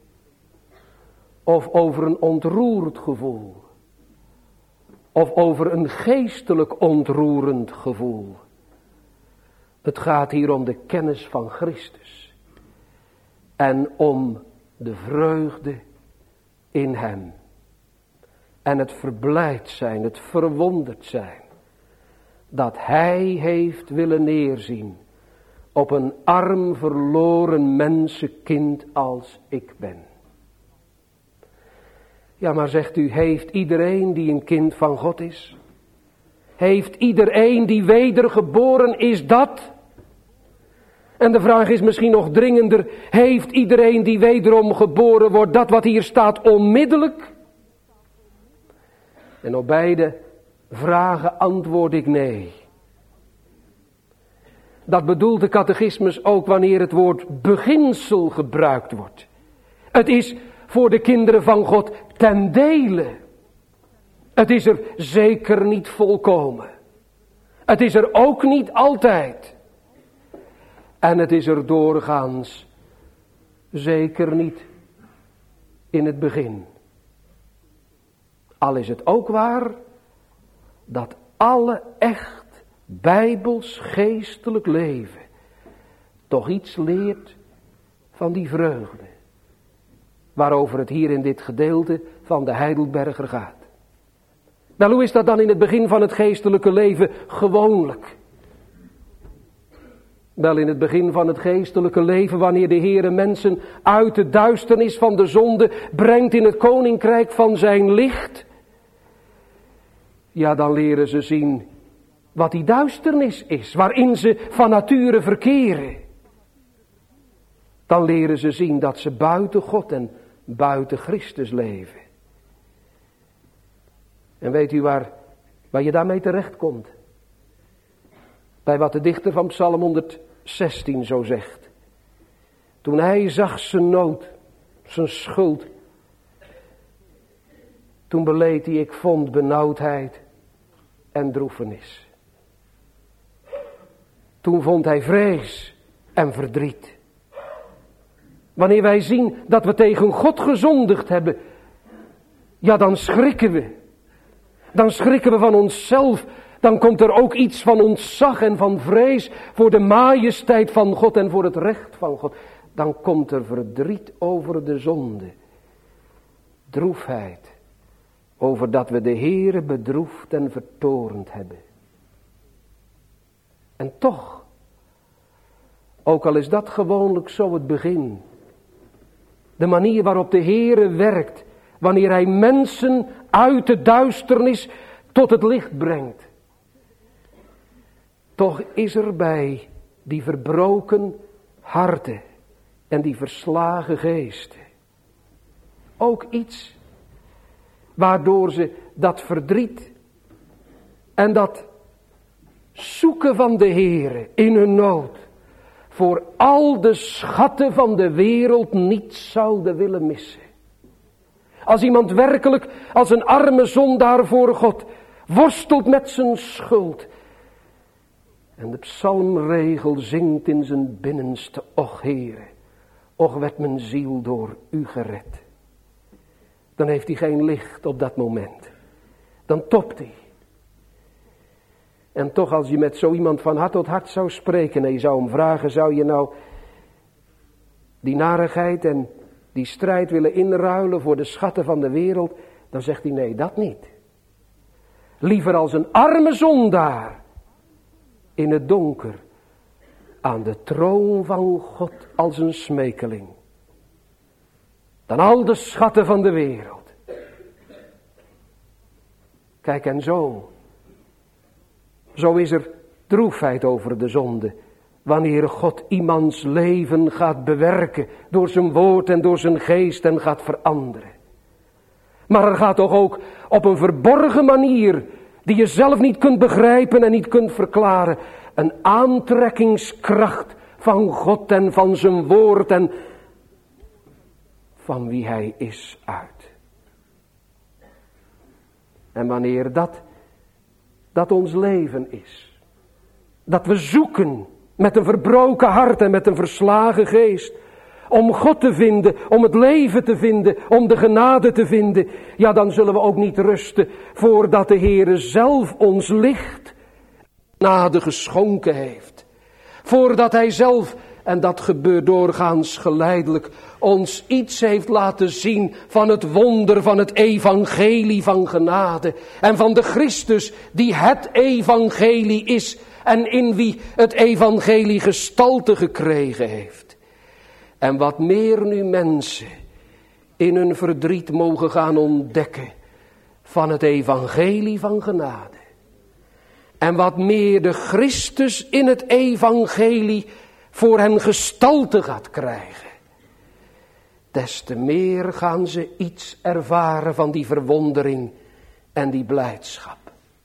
Speaker 1: Of over een ontroerd gevoel. Of over een geestelijk ontroerend gevoel. Het gaat hier om de kennis van Christus. En om de vreugde in Hem. En het verblijd zijn, het verwonderd zijn. Dat Hij heeft willen neerzien op een arm verloren mensenkind als ik ben. Ja, maar zegt u, heeft iedereen die een kind van God is? Heeft iedereen die wedergeboren is dat? En de vraag is misschien nog dringender, heeft iedereen die wederom geboren wordt dat wat hier staat onmiddellijk? En op beide vragen antwoord ik nee. Dat bedoelt de catechismus ook wanneer het woord beginsel gebruikt wordt. Het is voor de kinderen van God ten dele. Het is er zeker niet volkomen. Het is er ook niet altijd. En het is er doorgaans zeker niet in het begin. Al is het ook waar dat alle echt bijbels geestelijk leven toch iets leert van die vreugde waarover het hier in dit gedeelte van de Heidelberger gaat. Wel, hoe is dat dan in het begin van het geestelijke leven gewoonlijk? Wel, in het begin van het geestelijke leven, wanneer de Heere mensen uit de duisternis van de zonde brengt in het koninkrijk van zijn licht, ja, dan leren ze zien wat die duisternis is, waarin ze van nature verkeren. Dan leren ze zien dat ze buiten God en buiten Christus leven. En weet u waar, waar je daarmee terechtkomt? Bij wat de dichter van Psalm honderdzestien zo zegt. Toen hij zag zijn nood, zijn schuld. Toen beleed hij, ik vond benauwdheid en droefenis. Toen vond hij vrees en verdriet. Wanneer wij zien dat we tegen God gezondigd hebben, ja, dan schrikken we. Dan schrikken we van onszelf. Dan komt er ook iets van ontzag en van vrees voor de majesteit van God en voor het recht van God. Dan komt er verdriet over de zonde. Droefheid over dat we de Heere bedroefd en vertorend hebben. En toch, ook al is dat gewoonlijk zo het begin, de manier waarop de Heere werkt, wanneer hij mensen uit de duisternis tot het licht brengt. Toch is er bij die verbroken harten en die verslagen geesten ook iets waardoor ze dat verdriet en dat zoeken van de Heere in hun nood voor al de schatten van de wereld niet zouden willen missen. Als iemand werkelijk als een arme zondaar voor God worstelt met zijn schuld en de psalmregel zingt in zijn binnenste, och Heere, och werd mijn ziel door u gered. Dan heeft hij geen licht op dat moment. Dan topt hij. En toch, als je met zo iemand van hart tot hart zou spreken en je zou hem vragen, zou je nou die narigheid en die strijd willen inruilen voor de schatten van de wereld, dan zegt hij nee, dat niet. Liever als een arme zondaar in het donker aan de troon van God als een smekeling, dan al de schatten van de wereld. Kijk, en zo, zo is er droefheid over de zonde, wanneer God iemands leven gaat bewerken door zijn woord en door zijn geest en gaat veranderen. Maar er gaat toch ook op een verborgen manier, die je zelf niet kunt begrijpen en niet kunt verklaren, een aantrekkingskracht van God en van zijn woord en van wie hij is uit. En wanneer dat, dat ons leven is, dat we zoeken met een verbroken hart en met een verslagen geest, om God te vinden, om het leven te vinden, om de genade te vinden, ja, dan zullen we ook niet rusten voordat de Heere zelf ons licht genade geschonken heeft. Voordat hij zelf, en dat gebeurt doorgaans geleidelijk, ons iets heeft laten zien van het wonder van het evangelie van genade. En van de Christus die het evangelie is en in wie het evangelie gestalte gekregen heeft. En wat meer nu mensen in hun verdriet mogen gaan ontdekken van het evangelie van genade. En wat meer de Christus in het evangelie voor hen gestalte gaat krijgen, des te meer gaan ze iets ervaren van die verwondering en die blijdschap.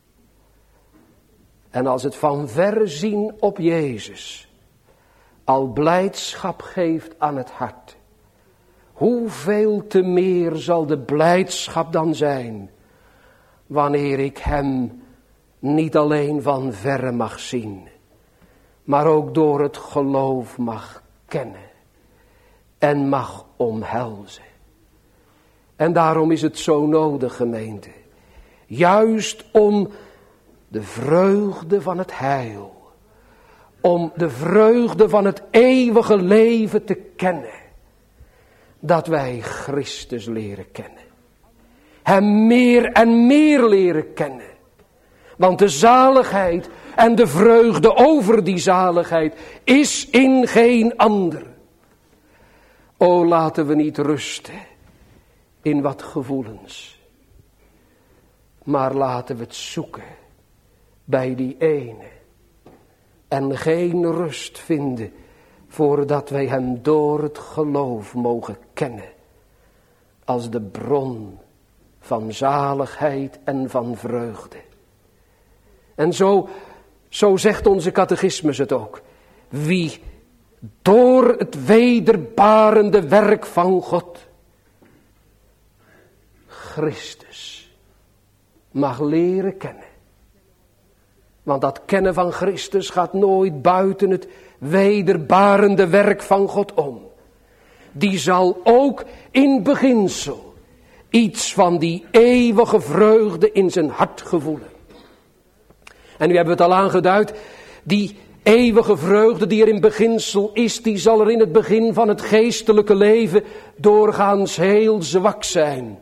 Speaker 1: En als het van ver zien op Jezus al blijdschap geeft aan het hart, hoeveel te meer zal de blijdschap dan zijn wanneer ik hem niet alleen van verre mag zien, maar ook door het geloof mag kennen en mag omhelzen. En daarom is het zo nodig, gemeente, juist om de vreugde van het heil, om de vreugde van het eeuwige leven te kennen, dat wij Christus leren kennen. Hem meer en meer leren kennen. Want de zaligheid en de vreugde over die zaligheid is in geen ander. O, laten we niet rusten in wat gevoelens, maar laten we het zoeken bij die ene. En geen rust vinden voordat wij hem door het geloof mogen kennen als de bron van zaligheid en van vreugde. En zo, zo zegt onze catechismus het ook. Wie door het wederbarende werk van God Christus mag leren kennen. Want dat kennen van Christus gaat nooit buiten het wederbarende werk van God om. Die zal ook in beginsel iets van die eeuwige vreugde in zijn hart gevoelen. En nu hebben we het al aangeduid, die eeuwige vreugde die er in beginsel is, die zal er in het begin van het geestelijke leven doorgaans heel zwak zijn.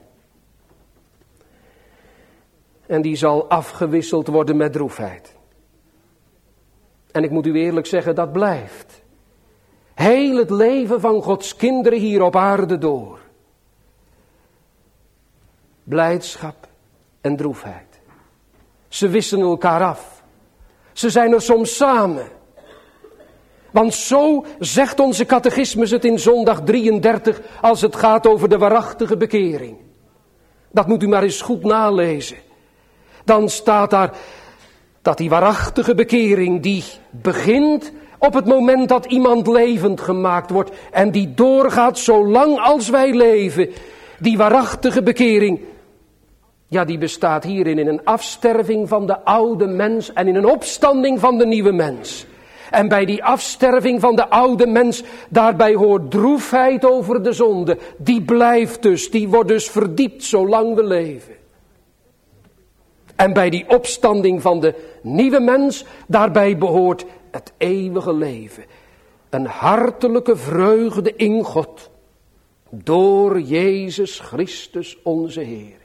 Speaker 1: En die zal afgewisseld worden met droefheid. En ik moet u eerlijk zeggen, dat blijft. Heel het leven van Gods kinderen hier op aarde door. Blijdschap en droefheid. Ze wisselen elkaar af. Ze zijn er soms samen. Want zo zegt onze catechismus het in zondag drieëndertig als het gaat over de waarachtige bekering. Dat moet u maar eens goed nalezen. Dan staat daar dat die waarachtige bekering die begint op het moment dat iemand levend gemaakt wordt en die doorgaat zolang als wij leven. Die waarachtige bekering, ja, die bestaat hierin in een afsterving van de oude mens en in een opstanding van de nieuwe mens. En bij die afsterving van de oude mens, daarbij hoort droefheid over de zonde. Die blijft dus, die wordt dus verdiept zolang we leven. En bij die opstanding van de nieuwe mens, daarbij behoort het eeuwige leven. Een hartelijke vreugde in God, door Jezus Christus onze Heer.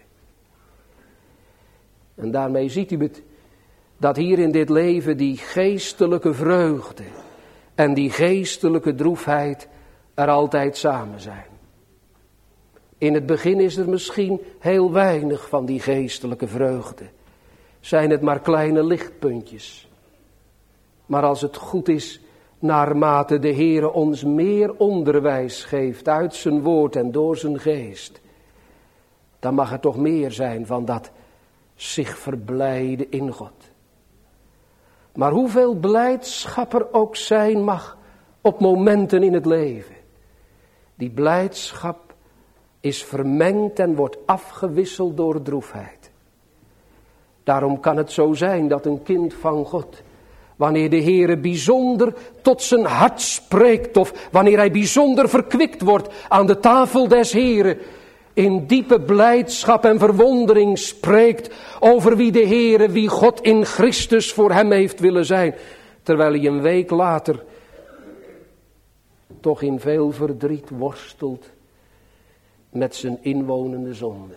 Speaker 1: En daarmee ziet u het, dat hier in dit leven die geestelijke vreugde en die geestelijke droefheid er altijd samen zijn. In het begin is er misschien heel weinig van die geestelijke vreugde. Zijn het maar kleine lichtpuntjes. Maar als het goed is, naarmate de Heere ons meer onderwijs geeft uit zijn woord en door zijn geest, dan mag er toch meer zijn van dat zich verblijden in God. Maar hoeveel blijdschap er ook zijn mag op momenten in het leven. Die blijdschap is vermengd en wordt afgewisseld door droefheid. Daarom kan het zo zijn dat een kind van God, wanneer de Heere bijzonder tot zijn hart spreekt, of wanneer hij bijzonder verkwikt wordt aan de tafel des Heeren, in diepe blijdschap en verwondering spreekt over wie de Heere, wie God in Christus voor hem heeft willen zijn. Terwijl hij een week later toch in veel verdriet worstelt met zijn inwonende zonde.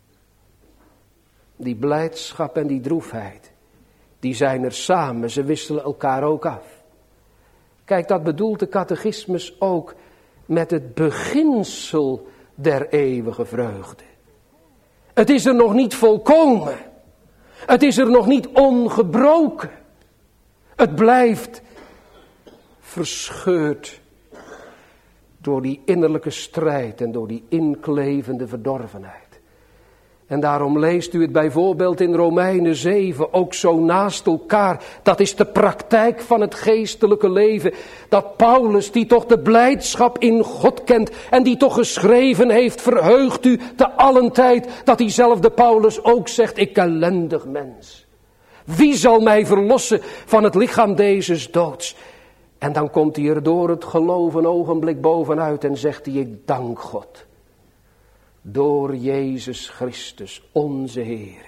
Speaker 1: Die blijdschap en die droefheid, die zijn er samen, ze wisselen elkaar ook af. Kijk, dat bedoelt de catechismus ook met het beginsel der eeuwige vreugde. Het is er nog niet volkomen. Het is er nog niet ongebroken. Het blijft verscheurd door die innerlijke strijd en door die inklevende verdorvenheid. En daarom leest u het bijvoorbeeld in Romeinen zeven ook zo naast elkaar. Dat is de praktijk van het geestelijke leven. Dat Paulus, die toch de blijdschap in God kent en die toch geschreven heeft, verheugt u te allen tijd. Dat diezelfde Paulus ook zegt, ik ellendig mens. Wie zal mij verlossen van het lichaam dezes doods? En dan komt hij er door het geloof een ogenblik bovenuit en zegt hij, ik dank God. Door Jezus Christus, onze Heer.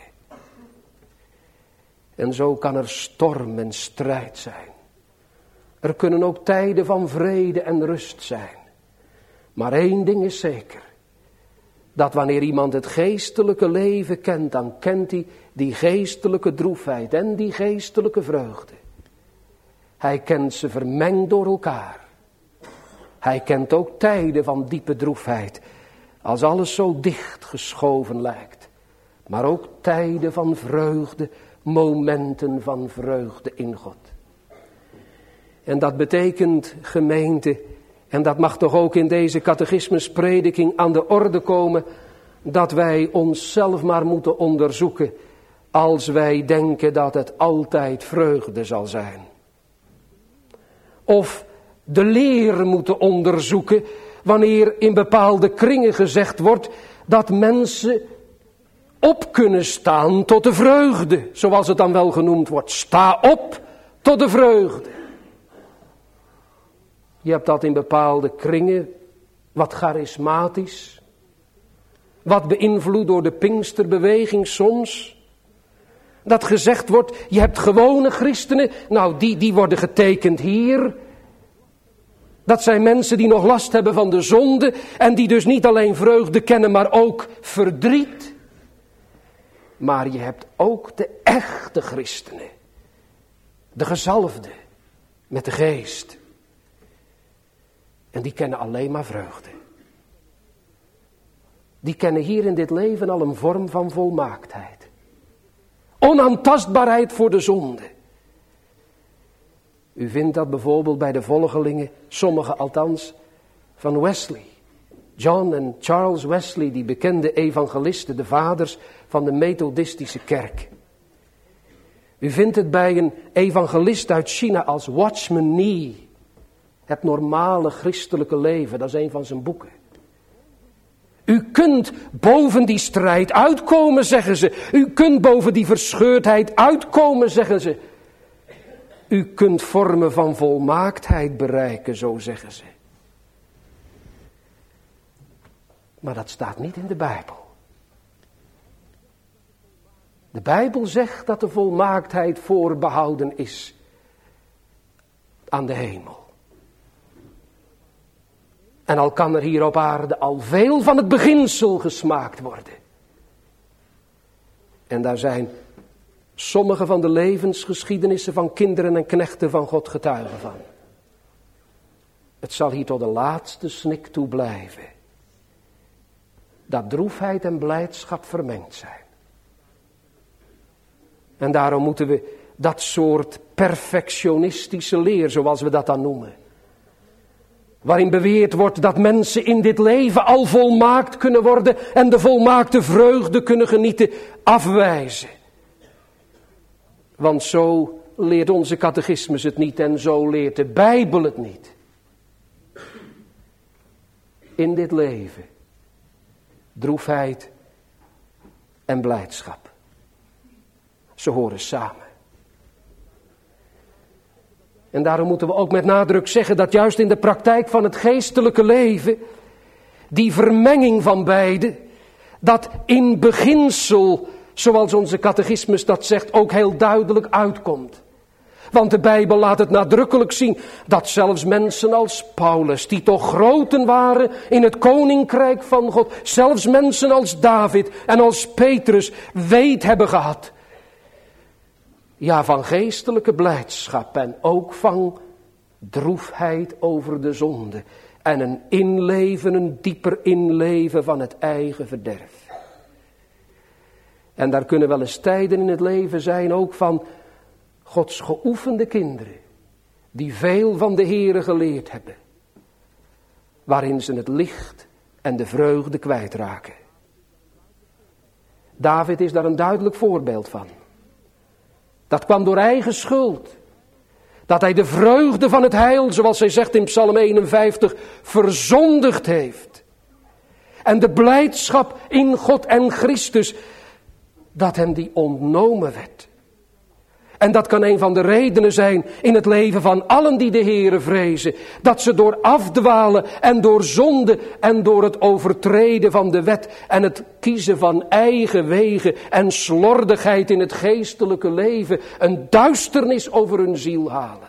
Speaker 1: En zo kan er storm en strijd zijn. Er kunnen ook tijden van vrede en rust zijn. Maar één ding is zeker. Dat wanneer iemand het geestelijke leven kent, dan kent hij die geestelijke droefheid en die geestelijke vreugde. Hij kent ze vermengd door elkaar. Hij kent ook tijden van diepe droefheid. Als alles zo dicht geschoven lijkt. Maar ook tijden van vreugde, momenten van vreugde in God. En dat betekent, gemeente, en dat mag toch ook in deze catechismusprediking aan de orde komen, dat wij onszelf maar moeten onderzoeken als wij denken dat het altijd vreugde zal zijn. Of de leer moeten onderzoeken wanneer in bepaalde kringen gezegd wordt dat mensen op kunnen staan tot de vreugde, zoals het dan wel genoemd wordt. Sta op tot de vreugde. Je hebt dat in bepaalde kringen, wat charismatisch, wat beïnvloed door de Pinksterbeweging soms. Dat gezegd wordt, je hebt gewone christenen, nou die, die worden getekend hier. Dat zijn mensen die nog last hebben van de zonde en die dus niet alleen vreugde kennen, maar ook verdriet. Maar je hebt ook de echte christenen, de gezalfde met de geest. En die kennen alleen maar vreugde. Die kennen hier in dit leven al een vorm van volmaaktheid. Onaantastbaarheid voor de zonde. U vindt dat bijvoorbeeld bij de volgelingen, sommigen althans, van Wesley. John en Charles Wesley, die bekende evangelisten, de vaders van de methodistische kerk. U vindt het bij een evangelist uit China als Watchman Nee. Het normale christelijke leven, dat is een van zijn boeken. U kunt boven die strijd uitkomen, zeggen ze. U kunt boven die verscheurdheid uitkomen, zeggen ze. U kunt vormen van volmaaktheid bereiken, zo zeggen ze. Maar dat staat niet in de Bijbel. De Bijbel zegt dat de volmaaktheid voorbehouden is aan de hemel. En al kan er hier op aarde al veel van het beginsel gesmaakt worden. En daar zijn sommige van de levensgeschiedenissen van kinderen en knechten van God getuigen van. Het zal hier tot de laatste snik toe blijven. Dat droefheid en blijdschap vermengd zijn. En daarom moeten we dat soort perfectionistische leer, zoals we dat dan noemen. Waarin beweerd wordt dat mensen in dit leven al volmaakt kunnen worden en de volmaakte vreugde kunnen genieten, afwijzen. Want zo leert onze catechismus het niet en zo leert de Bijbel het niet. In dit leven, droefheid en blijdschap. Ze horen samen. En daarom moeten we ook met nadruk zeggen dat juist in de praktijk van het geestelijke leven, die vermenging van beide, dat in beginsel, zoals onze catechismus dat zegt, ook heel duidelijk uitkomt. Want de Bijbel laat het nadrukkelijk zien dat zelfs mensen als Paulus, die toch groten waren in het koninkrijk van God, zelfs mensen als David en als Petrus weet hebben gehad. Ja, van geestelijke blijdschap en ook van droefheid over de zonde. En een inleven, een dieper inleven van het eigen verderf. En daar kunnen wel eens tijden in het leven zijn, ook van Gods geoefende kinderen, die veel van de Heere geleerd hebben, waarin ze het licht en de vreugde kwijtraken. David is daar een duidelijk voorbeeld van. Dat kwam door eigen schuld. Dat hij de vreugde van het heil, zoals hij zegt in Psalm eenenvijftig, verzondigd heeft. En de blijdschap in God en Christus, dat hem die ontnomen werd. En dat kan een van de redenen zijn in het leven van allen die de Heere vrezen. Dat ze door afdwalen en door zonde en door het overtreden van de wet en het kiezen van eigen wegen en slordigheid in het geestelijke leven een duisternis over hun ziel halen.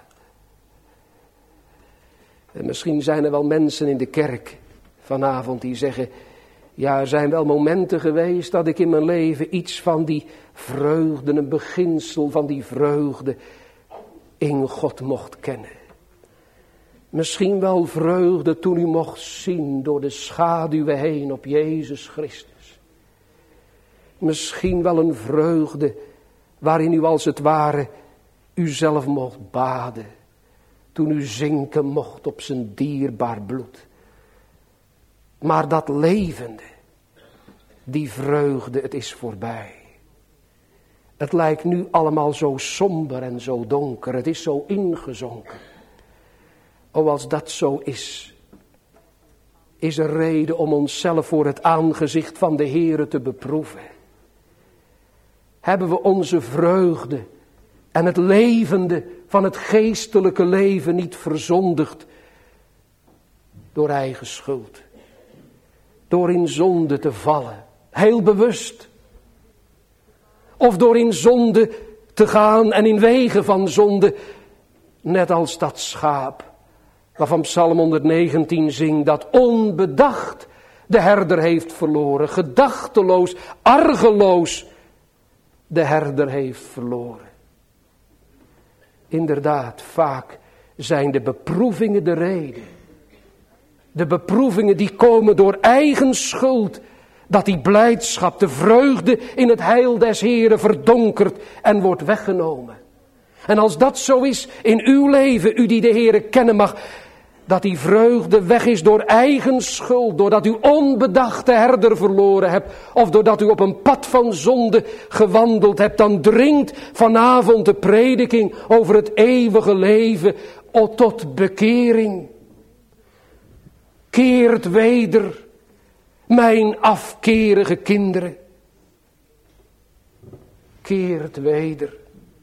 Speaker 1: En misschien zijn er wel mensen in de kerk vanavond die zeggen, ja, er zijn wel momenten geweest dat ik in mijn leven iets van die vreugde, een beginsel van die vreugde in God mocht kennen. Misschien wel vreugde toen u mocht zien door de schaduwen heen op Jezus Christus. Misschien wel een vreugde waarin u als het ware uzelf mocht baden. Toen u zinken mocht op zijn dierbaar bloed. Maar dat levende, die vreugde, het is voorbij. Het lijkt nu allemaal zo somber en zo donker. Het is zo ingezonken. O, als dat zo is, is er reden om onszelf voor het aangezicht van de Heere te beproeven. Hebben we onze vreugde en het levende van het geestelijke leven niet verzondigd door eigen schuld? Door in zonde te vallen, heel bewust. Of door in zonde te gaan en in wegen van zonde, net als dat schaap, waarvan Psalm honderdnegentien zingt, dat onbedacht de herder heeft verloren, gedachteloos, argeloos de herder heeft verloren. Inderdaad, vaak zijn de beproevingen de reden. De beproevingen die komen door eigen schuld, dat die blijdschap, de vreugde in het heil des Heeren verdonkert en wordt weggenomen. En als dat zo is in uw leven, u die de Heere kennen mag, dat die vreugde weg is door eigen schuld, doordat u onbedacht de herder verloren hebt, of doordat u op een pad van zonde gewandeld hebt, dan dringt vanavond de prediking over het eeuwige leven tot bekering. Keert weder, mijn afkerige kinderen. Keert weder.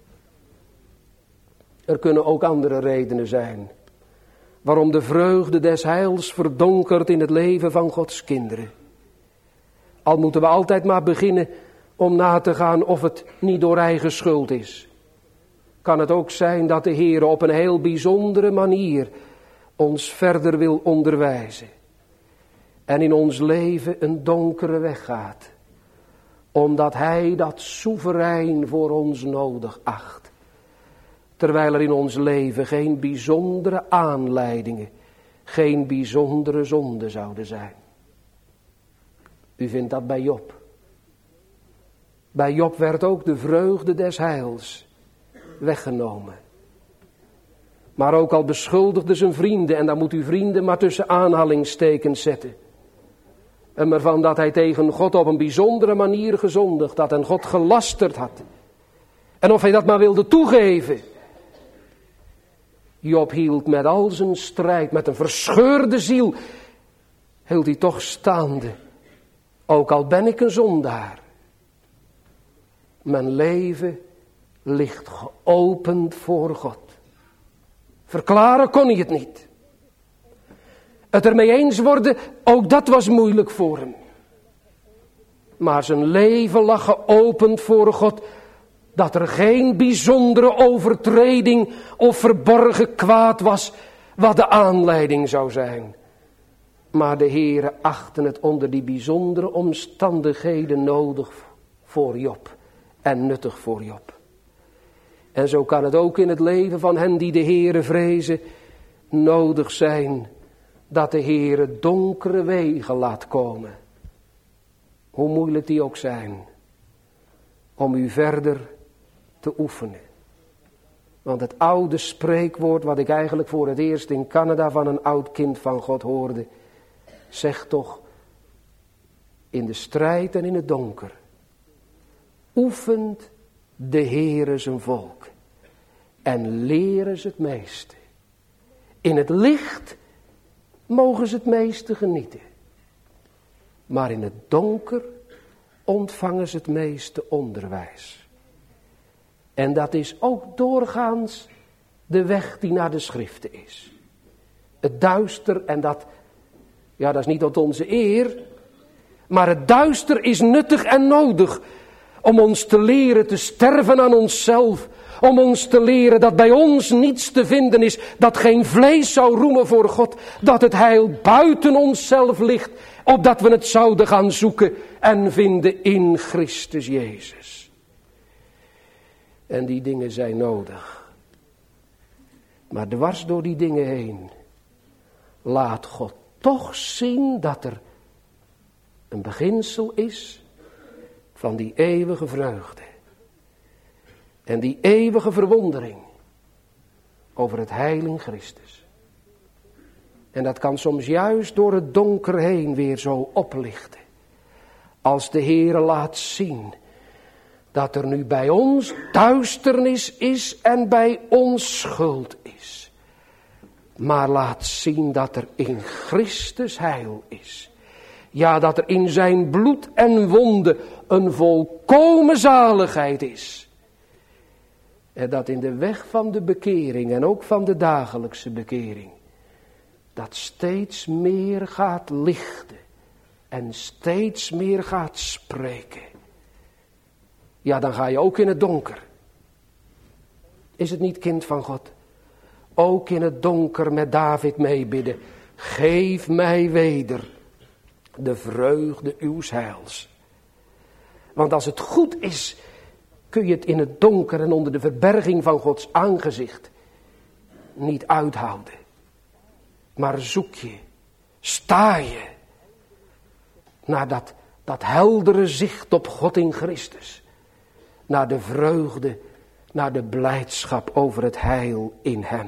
Speaker 1: Er kunnen ook andere redenen zijn waarom de vreugde des heils verdonkert in het leven van Gods kinderen. Al moeten we altijd maar beginnen om na te gaan of het niet door eigen schuld is. Kan het ook zijn dat de Heer op een heel bijzondere manier ons verder wil onderwijzen. En in ons leven een donkere weg gaat. Omdat Hij dat soeverein voor ons nodig acht. Terwijl er in ons leven geen bijzondere aanleidingen, geen bijzondere zonden zouden zijn. U vindt dat bij Job. Bij Job werd ook de vreugde des heils weggenomen. Maar ook al beschuldigde zijn vrienden, en dan moet u vrienden maar tussen aanhalingstekens zetten. En ervan dat hij tegen God op een bijzondere manier gezondigd had en God gelasterd had. En of hij dat maar wilde toegeven. Job hield met al zijn strijd, met een verscheurde ziel, hield hij toch staande. Ook al ben ik een zondaar. Mijn leven ligt geopend voor God. Verklaren kon hij het niet. Het ermee eens worden, ook dat was moeilijk voor hem. Maar zijn leven lag geopend voor God, dat er geen bijzondere overtreding of verborgen kwaad was, wat de aanleiding zou zijn. Maar de Heere achtte het onder die bijzondere omstandigheden nodig voor Job en nuttig voor Job. En zo kan het ook in het leven van hen die de Heere vrezen nodig zijn dat de Heere donkere wegen laat komen, hoe moeilijk die ook zijn, om u verder te oefenen. Want het oude spreekwoord, wat ik eigenlijk voor het eerst in Canada van een oud kind van God hoorde, zegt toch, in de strijd en in het donker, oefent de Heere zijn volk en leren ze het meeste. In het licht mogen ze het meeste genieten, maar in het donker ontvangen ze het meeste onderwijs. En dat is ook doorgaans de weg die naar de schriften is. Het duister, en dat, ja, dat is niet tot onze eer, maar het duister is nuttig en nodig om ons te leren te sterven aan onszelf. Om ons te leren dat bij ons niets te vinden is, dat geen vlees zou roemen voor God, dat het heil buiten onszelf ligt, opdat we het zouden gaan zoeken en vinden in Christus Jezus. En die dingen zijn nodig. Maar dwars door die dingen heen laat God toch zien dat er een beginsel is van die eeuwige vreugde. En die eeuwige verwondering over het heil in Christus. En dat kan soms juist door het donker heen weer zo oplichten. Als de Heere laat zien dat er nu bij ons duisternis is en bij ons schuld is. Maar laat zien dat er in Christus heil is. Ja, dat er in zijn bloed en wonden een volkomen zaligheid is. En dat in de weg van de bekering en ook van de dagelijkse bekering, dat steeds meer gaat lichten en steeds meer gaat spreken. Ja, dan ga je ook in het donker. Is het niet, kind van God? Ook in het donker met David meebidden. Geef mij weder de vreugde uws heils. Want als het goed is, kun je het in het donker en onder de verberging van Gods aangezicht niet uithouden. Maar zoek je, sta je naar dat, dat heldere zicht op God in Christus. Naar de vreugde, naar de blijdschap over het heil in hem.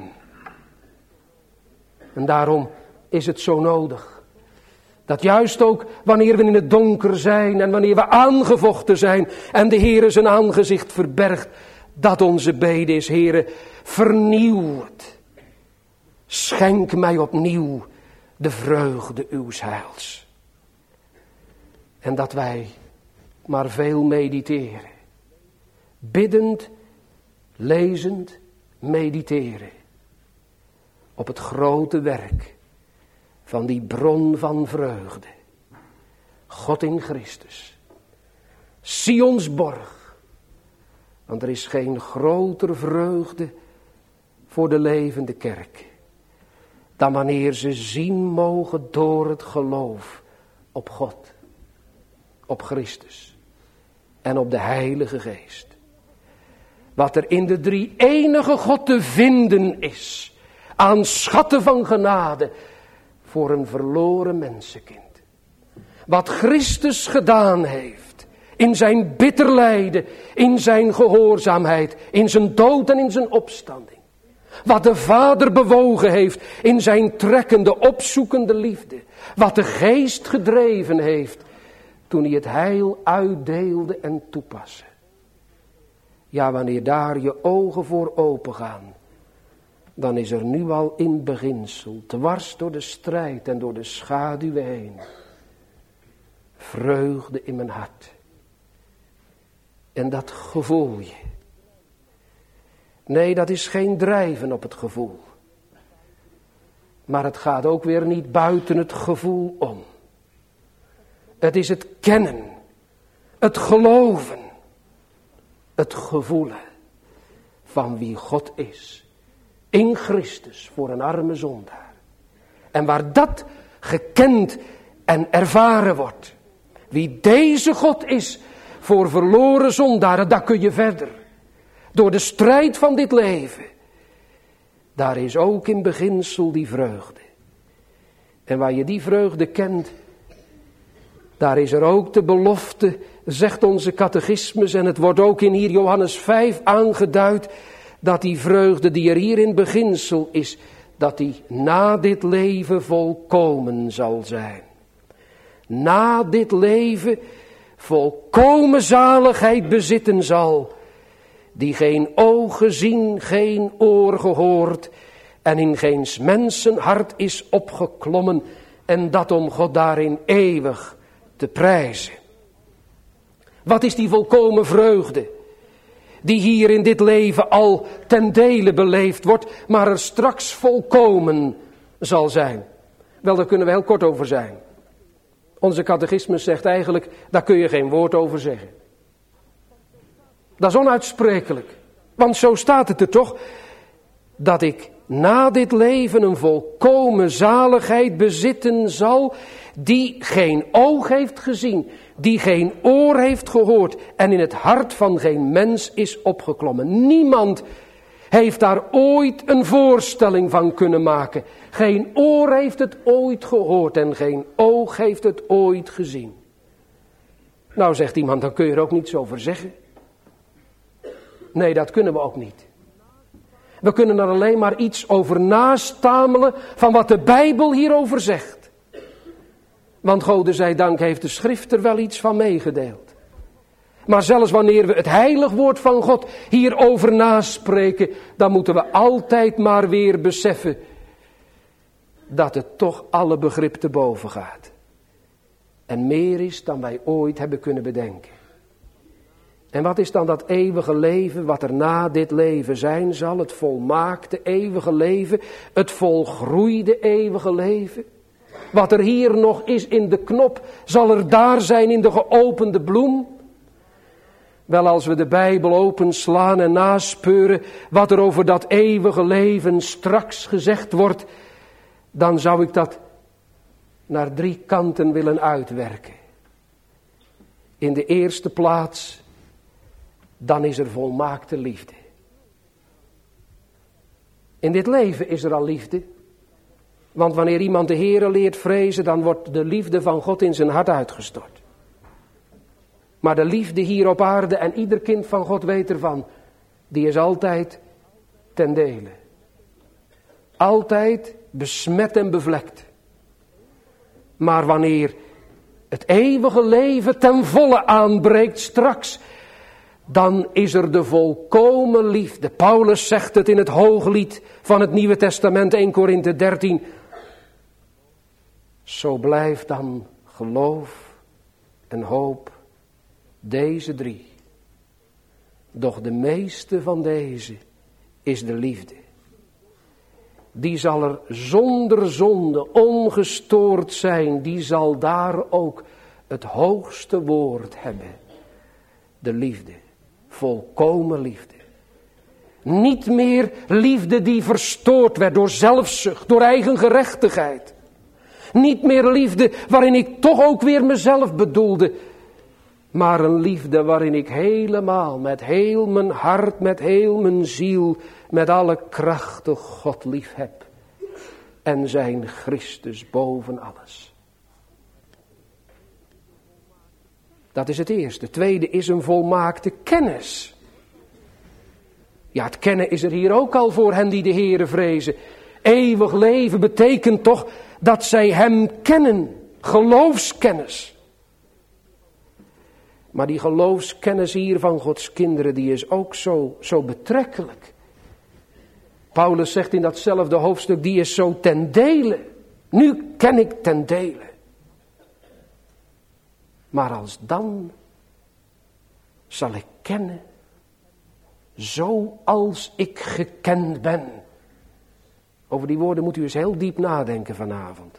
Speaker 1: En daarom is het zo nodig dat juist ook wanneer we in het donker zijn en wanneer we aangevochten zijn en de Heere zijn aangezicht verbergt, dat onze bede is, Heere, vernieuw het. Schenk mij opnieuw de vreugde uws heils. En dat wij maar veel mediteren. Biddend, lezend, mediteren. Op het grote werk van die bron van vreugde. God in Christus. Sions borg. Want er is geen groter vreugde voor de levende kerk dan wanneer ze zien mogen door het geloof op God, op Christus en op de Heilige Geest. Wat er in de drie enige God te vinden is aan schatten van genade voor een verloren mensenkind. Wat Christus gedaan heeft in zijn bitter lijden, in zijn gehoorzaamheid, in zijn dood en in zijn opstanding. Wat de Vader bewogen heeft in zijn trekkende, opzoekende liefde. Wat de Geest gedreven heeft toen hij het heil uitdeelde en toepaste. Ja, wanneer daar je ogen voor open gaan, dan is er nu al in beginsel, dwars door de strijd en door de schaduwen heen, vreugde in mijn hart. En dat gevoel je. Nee, dat is geen drijven op het gevoel. Maar het gaat ook weer niet buiten het gevoel om. Het is het kennen, het geloven, het gevoelen van wie God is. In Christus voor een arme zondaar. En waar dat gekend en ervaren wordt. Wie deze God is voor verloren zondaren, daar kun je verder. Door de strijd van dit leven. Daar is ook in beginsel die vreugde. En waar je die vreugde kent, daar is er ook de belofte, zegt onze catechismus, en het wordt ook in hier Johannes vijf aangeduid, dat die vreugde die er hier in beginsel is, dat die na dit leven volkomen zal zijn. Na dit leven volkomen zaligheid bezitten zal, die geen oog gezien, geen oor gehoord en in geen mensen hart is opgeklommen, en dat om God daarin eeuwig te prijzen. Wat is die volkomen vreugde, die hier in dit leven al ten dele beleefd wordt, maar er straks volkomen zal zijn? Wel, daar kunnen we heel kort over zijn. Onze catechismus zegt eigenlijk, daar kun je geen woord over zeggen. Dat is onuitsprekelijk. Want zo staat het er toch, dat ik na dit leven een volkomen zaligheid bezitten zal, die geen oog heeft gezien, die geen oor heeft gehoord en in het hart van geen mens is opgeklommen. Niemand heeft daar ooit een voorstelling van kunnen maken. Geen oor heeft het ooit gehoord en geen oog heeft het ooit gezien. Nou, zegt iemand, dan kun je er ook niets over zeggen. Nee, dat kunnen we ook niet. We kunnen er alleen maar iets over nastamelen van wat de Bijbel hierover zegt. Want Gode zij dank heeft de schrift er wel iets van meegedeeld. Maar zelfs wanneer we het heilig woord van God hierover naspreken, dan moeten we altijd maar weer beseffen dat het toch alle begrip te boven gaat. En meer is dan wij ooit hebben kunnen bedenken. En wat is dan dat eeuwige leven wat er na dit leven zijn zal? Het volmaakte eeuwige leven, het volgroeide eeuwige leven. Wat er hier nog is in de knop, zal er daar zijn in de geopende bloem. Wel, als we de Bijbel openslaan en naspeuren wat er over dat eeuwige leven straks gezegd wordt, dan zou ik dat naar drie kanten willen uitwerken. In de eerste plaats, dan is er volmaakte liefde. In dit leven is er al liefde. Want wanneer iemand de Heere leert vrezen, dan wordt de liefde van God in zijn hart uitgestort. Maar de liefde hier op aarde, en ieder kind van God weet ervan, die is altijd ten dele. Altijd besmet en bevlekt. Maar wanneer het eeuwige leven ten volle aanbreekt straks, dan is er de volkomen liefde. Paulus zegt het in het Hooglied van het Nieuwe Testament, eerste Korinthe dertien. Zo blijft dan geloof en hoop, deze drie. Doch de meeste van deze is de liefde. Die zal er zonder zonde ongestoord zijn. Die zal daar ook het hoogste woord hebben. De liefde. Volkomen liefde. Niet meer liefde die verstoord werd door zelfzucht, door eigen gerechtigheid. Niet meer liefde waarin ik toch ook weer mezelf bedoelde. Maar een liefde waarin ik helemaal, met heel mijn hart, met heel mijn ziel, met alle krachten God lief heb. En zijn Christus boven alles. Dat is het eerste. Het tweede is een volmaakte kennis. Ja, het kennen is er hier ook al voor hen die de Heere vrezen. Eeuwig leven betekent toch dat zij hem kennen. Geloofskennis. Maar die geloofskennis hier van Gods kinderen, die is ook zo, zo betrekkelijk. Paulus zegt in datzelfde hoofdstuk, die is zo ten dele. Nu ken ik ten dele. Maar als dan zal ik kennen, zoals ik gekend ben. Over die woorden moet u eens heel diep nadenken vanavond.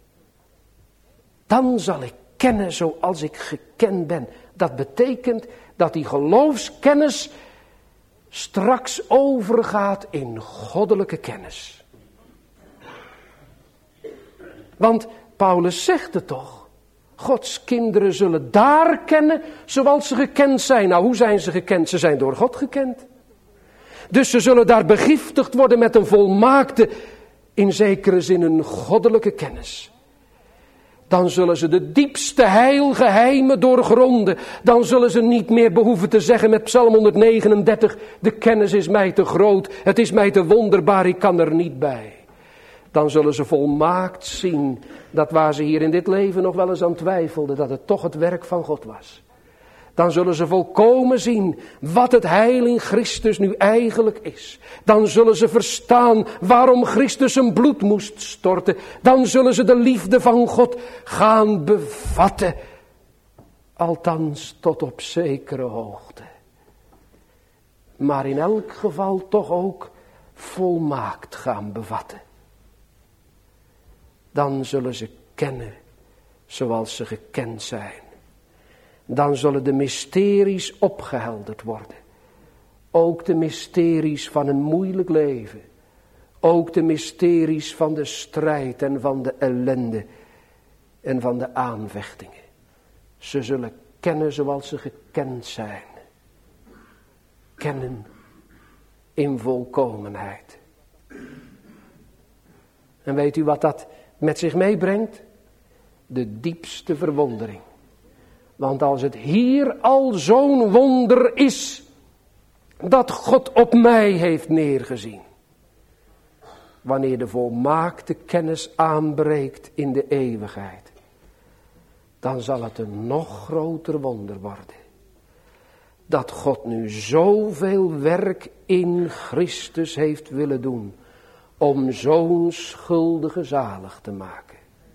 Speaker 1: Dan zal ik kennen zoals ik gekend ben. Dat betekent dat die geloofskennis straks overgaat in goddelijke kennis. Want Paulus zegt het toch. Gods kinderen zullen daar kennen zoals ze gekend zijn. Nou, hoe zijn ze gekend? Ze zijn door God gekend. Dus ze zullen daar begiftigd worden met een volmaakte, in zekere zin een goddelijke kennis. Dan zullen ze de diepste heilgeheimen doorgronden. Dan zullen ze niet meer behoeven te zeggen met Psalm honderdnegenendertig... de kennis is mij te groot, het is mij te wonderbaar, ik kan er niet bij. Dan zullen ze volmaakt zien dat waar ze hier in dit leven nog wel eens aan twijfelden... dat het toch het werk van God was. Dan zullen ze volkomen zien wat het heil in Christus nu eigenlijk is. Dan zullen ze verstaan waarom Christus zijn bloed moest storten. Dan zullen ze de liefde van God gaan bevatten. Althans tot op zekere hoogte. Maar in elk geval toch ook volmaakt gaan bevatten. Dan zullen ze kennen zoals ze gekend zijn. Dan zullen de mysteries opgehelderd worden. Ook de mysteries van een moeilijk leven. Ook de mysteries van de strijd en van de ellende en van de aanvechtingen. Ze zullen kennen zoals ze gekend zijn. Kennen in volkomenheid. En weet u wat dat met zich meebrengt? De diepste verwondering. Want als het hier al zo'n wonder is, dat God op mij heeft neergezien. Wanneer de volmaakte kennis aanbreekt in de eeuwigheid, dan zal het een nog groter wonder worden. Dat God nu zoveel werk in Christus heeft willen doen, om zo'n schuldige zalig te maken.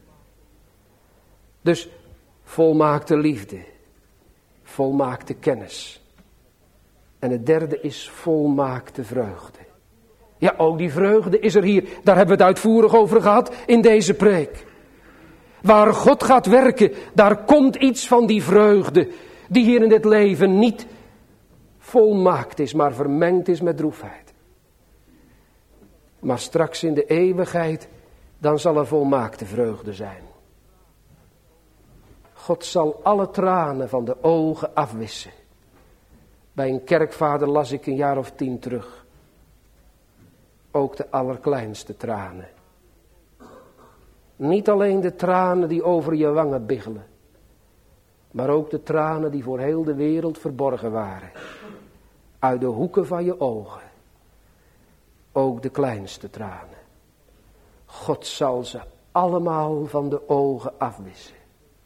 Speaker 1: Dus volmaakte liefde, volmaakte kennis. En het derde is volmaakte vreugde. Ja, ook die vreugde is er hier. Daar hebben we het uitvoerig over gehad in deze preek. Waar God gaat werken, daar komt iets van die vreugde, die hier in dit leven niet volmaakt is, maar vermengd is met droefheid. Maar straks in de eeuwigheid, dan zal er volmaakte vreugde zijn. God zal alle tranen van de ogen afwissen. Bij een kerkvader las ik een jaar of tien terug. Ook de allerkleinste tranen. Niet alleen de tranen die over je wangen biggelen. Maar ook de tranen die voor heel de wereld verborgen waren. Uit de hoeken van je ogen. Ook de kleinste tranen. God zal ze allemaal van de ogen afwissen.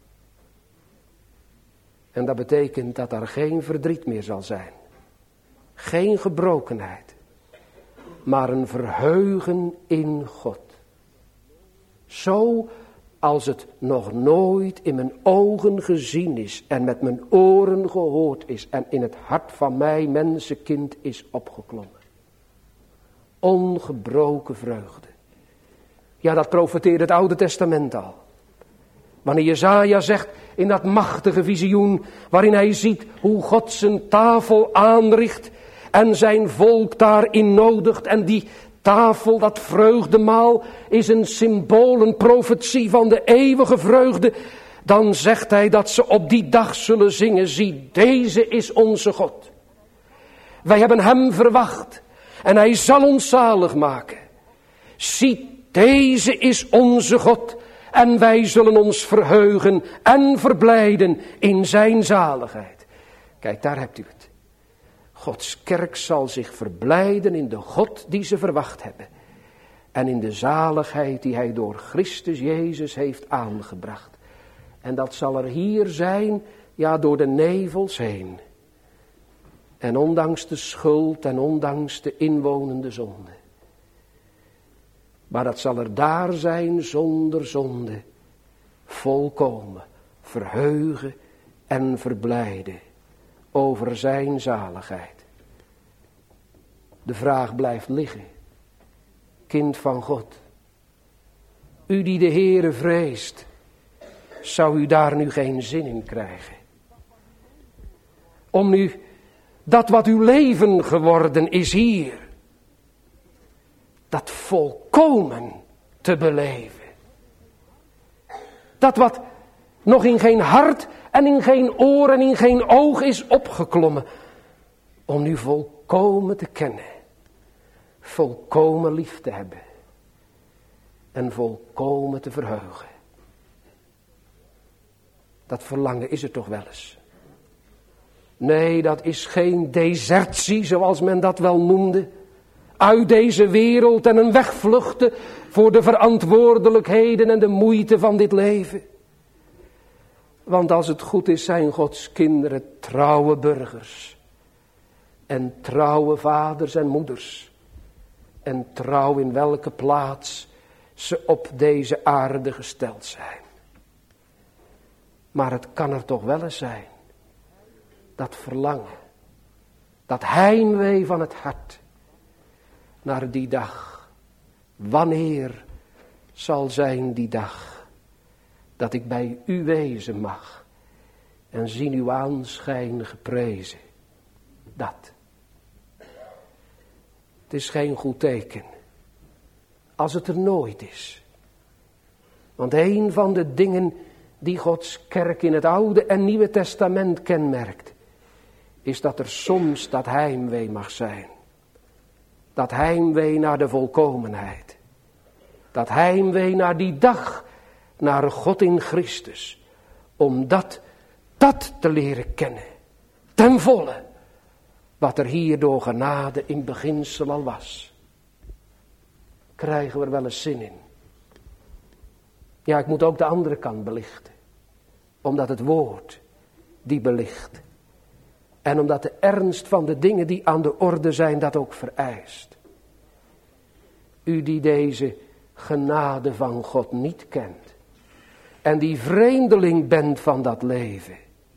Speaker 1: En dat betekent dat er geen verdriet meer zal zijn. Geen gebrokenheid. Maar een verheugen in God. Zo als het nog nooit in mijn ogen gezien is. En met mijn oren gehoord is. En in het hart van mij mensenkind is opgeklommen. Ongebroken vreugde. Ja, dat profeteert het Oude Testament al. Wanneer Jesaja zegt in dat machtige visioen, waarin hij ziet hoe God zijn tafel aanricht en zijn volk daarin nodigt. En die tafel, dat vreugdemaal, is een symbool, een profetie van de eeuwige vreugde. Dan zegt hij dat ze op die dag zullen zingen, zie, deze is onze God. Wij hebben hem verwacht en hij zal ons zalig maken. Zie, deze is onze God. En wij zullen ons verheugen en verblijden in zijn zaligheid. Kijk, daar hebt u het. Gods kerk zal zich verblijden in de God die ze verwacht hebben. En in de zaligheid die hij door Christus Jezus heeft aangebracht. En dat zal er hier zijn, ja, door de nevels heen. En ondanks de schuld en ondanks de inwonende zonde. Maar dat zal er daar zijn zonder zonde, volkomen, verheugen en verblijden over zijn zaligheid. De vraag blijft liggen, kind van God, u die de Heere vreest, zou u daar nu geen zin in krijgen? Om nu dat wat uw leven geworden is hier, dat volkomen te beleven. Dat wat nog in geen hart en in geen oor en in geen oog is opgeklommen. Om nu volkomen te kennen. Volkomen lief te hebben. En volkomen te verheugen. Dat verlangen is er toch wel eens. Nee, dat is geen desertie zoals men dat wel noemde. Uit deze wereld en een wegvluchten voor de verantwoordelijkheden en de moeite van dit leven. Want als het goed is zijn Gods kinderen trouwe burgers. En trouwe vaders en moeders. En trouw in welke plaats ze op deze aarde gesteld zijn. Maar het kan er toch wel eens zijn. Dat verlangen. Dat heimwee van het hart. Naar die dag. Wanneer zal zijn die dag. Dat ik bij u wezen mag. En zien uw aanschijn geprezen. Dat. Het is geen goed teken. Als het er nooit is. Want een van de dingen die Gods kerk in het Oude en Nieuwe Testament kenmerkt. Is dat er soms dat heimwee mag zijn. Dat heimwee naar de volkomenheid. Dat heimwee naar die dag. Naar God in Christus. Om dat, dat te leren kennen. Ten volle. Wat er hier door genade in beginsel al was. Krijgen we er wel eens zin in. Ja, ik moet ook de andere kant belichten. Omdat het woord die belicht. En omdat de ernst van de dingen die aan de orde zijn dat ook vereist. U die deze genade van God niet kent. En die vreemdeling bent van dat leven.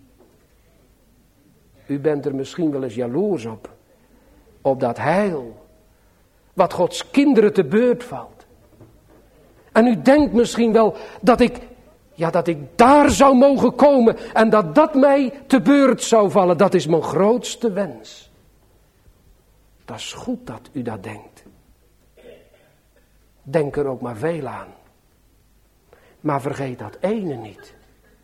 Speaker 1: U bent er misschien wel eens jaloers op. Op dat heil. Wat Gods kinderen te beurt valt. En u denkt misschien wel dat ik, ja, dat ik daar zou mogen komen. En dat dat mij te beurt zou vallen. Dat is mijn grootste wens. Dat is goed dat u dat denkt. Denk er ook maar veel aan. Maar vergeet dat ene niet.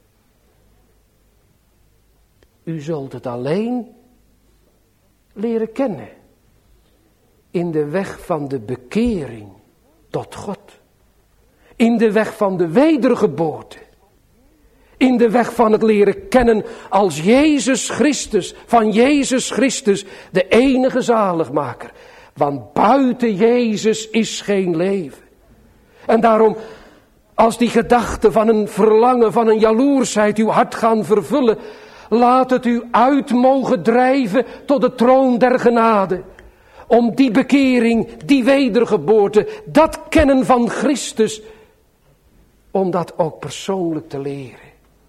Speaker 1: U zult het alleen leren kennen. In de weg van de bekering tot God. In de weg van de wedergeboorte. In de weg van het leren kennen als Jezus Christus. Van Jezus Christus, de enige zaligmaker. Want buiten Jezus is geen leven. En daarom, als die gedachten van een verlangen, van een jaloersheid uw hart gaan vervullen. Laat het u uit mogen drijven tot de troon der genade. Om die bekering, die wedergeboorte, dat kennen van Christus. Om dat ook persoonlijk te leren.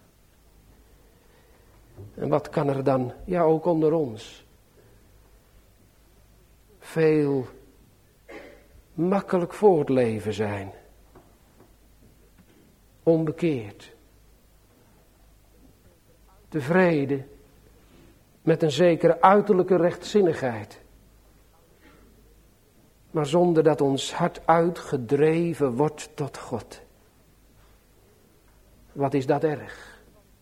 Speaker 1: En wat kan er dan, ja ook onder ons, veel makkelijk voortleven zijn. Onbekeerd. Tevreden met een zekere uiterlijke rechtzinnigheid. Maar zonder dat ons hart uitgedreven wordt tot God. Wat is dat erg?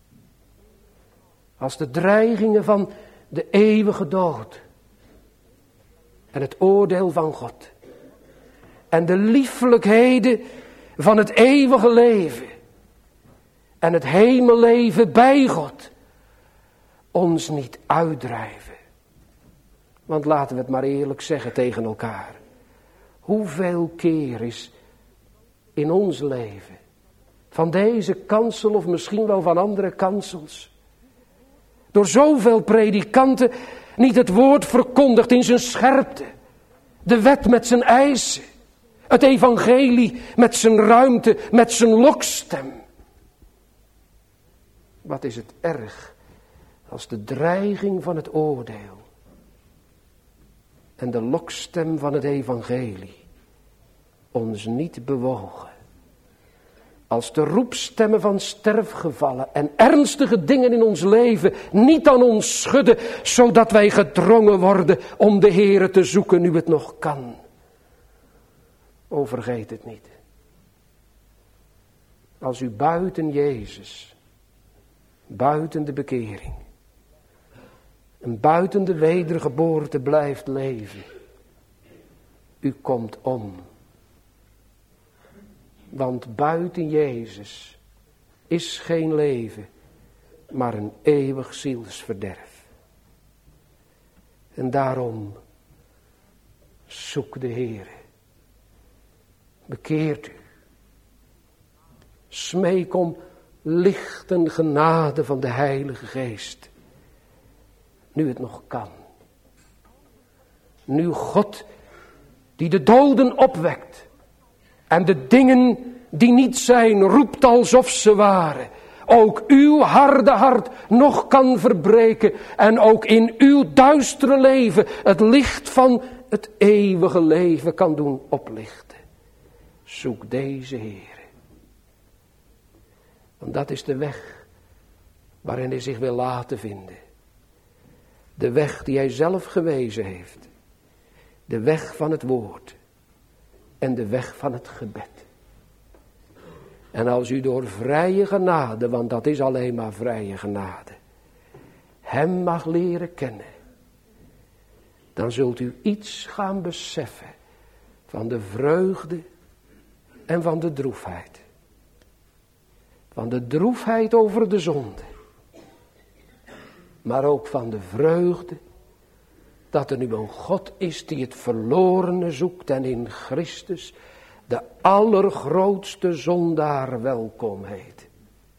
Speaker 1: Als de dreigingen van de eeuwige dood. En het oordeel van God. En de liefelijkheden van het eeuwige leven. En het hemelleven bij God. Ons niet uitdrijven. Want laten we het maar eerlijk zeggen tegen elkaar. Hoeveel keer is in ons leven. Van deze kansel of misschien wel van andere kansels. Door zoveel predikanten niet het woord verkondigd in zijn scherpte. De wet met zijn eisen. Het evangelie met zijn ruimte, met zijn lokstem. Wat is het erg als de dreiging van het oordeel. En de lokstem van het evangelie ons niet bewogen. Als de roepstemmen van sterfgevallen en ernstige dingen in ons leven niet aan ons schudden, zodat wij gedrongen worden om de Heere te zoeken nu het nog kan. O, vergeet het niet. Als u buiten Jezus, buiten de bekering, en buiten de wedergeboorte blijft leven, u komt om. Want buiten Jezus is geen leven maar een eeuwig zielsverderf. En daarom zoek de Heere. Bekeert u. Smeek om licht en genade van de Heilige Geest. Nu het nog kan. Nu God die de doden opwekt. En de dingen die niet zijn roept alsof ze waren. Ook uw harde hart nog kan verbreken. En ook in uw duistere leven het licht van het eeuwige leven kan doen oplichten. Zoek deze Heere. Want dat is de weg waarin hij zich wil laten vinden. De weg die hij zelf gewezen heeft. De weg van het woord. En de weg van het gebed. En als u door vrije genade, want dat is alleen maar vrije genade, hem mag leren kennen. Dan zult u iets gaan beseffen van de vreugde en van de droefheid. Van de droefheid over de zonde. Maar ook van de vreugde dat er nu een God is die het verlorene zoekt en in Christus de allergrootste zondaar welkom heet.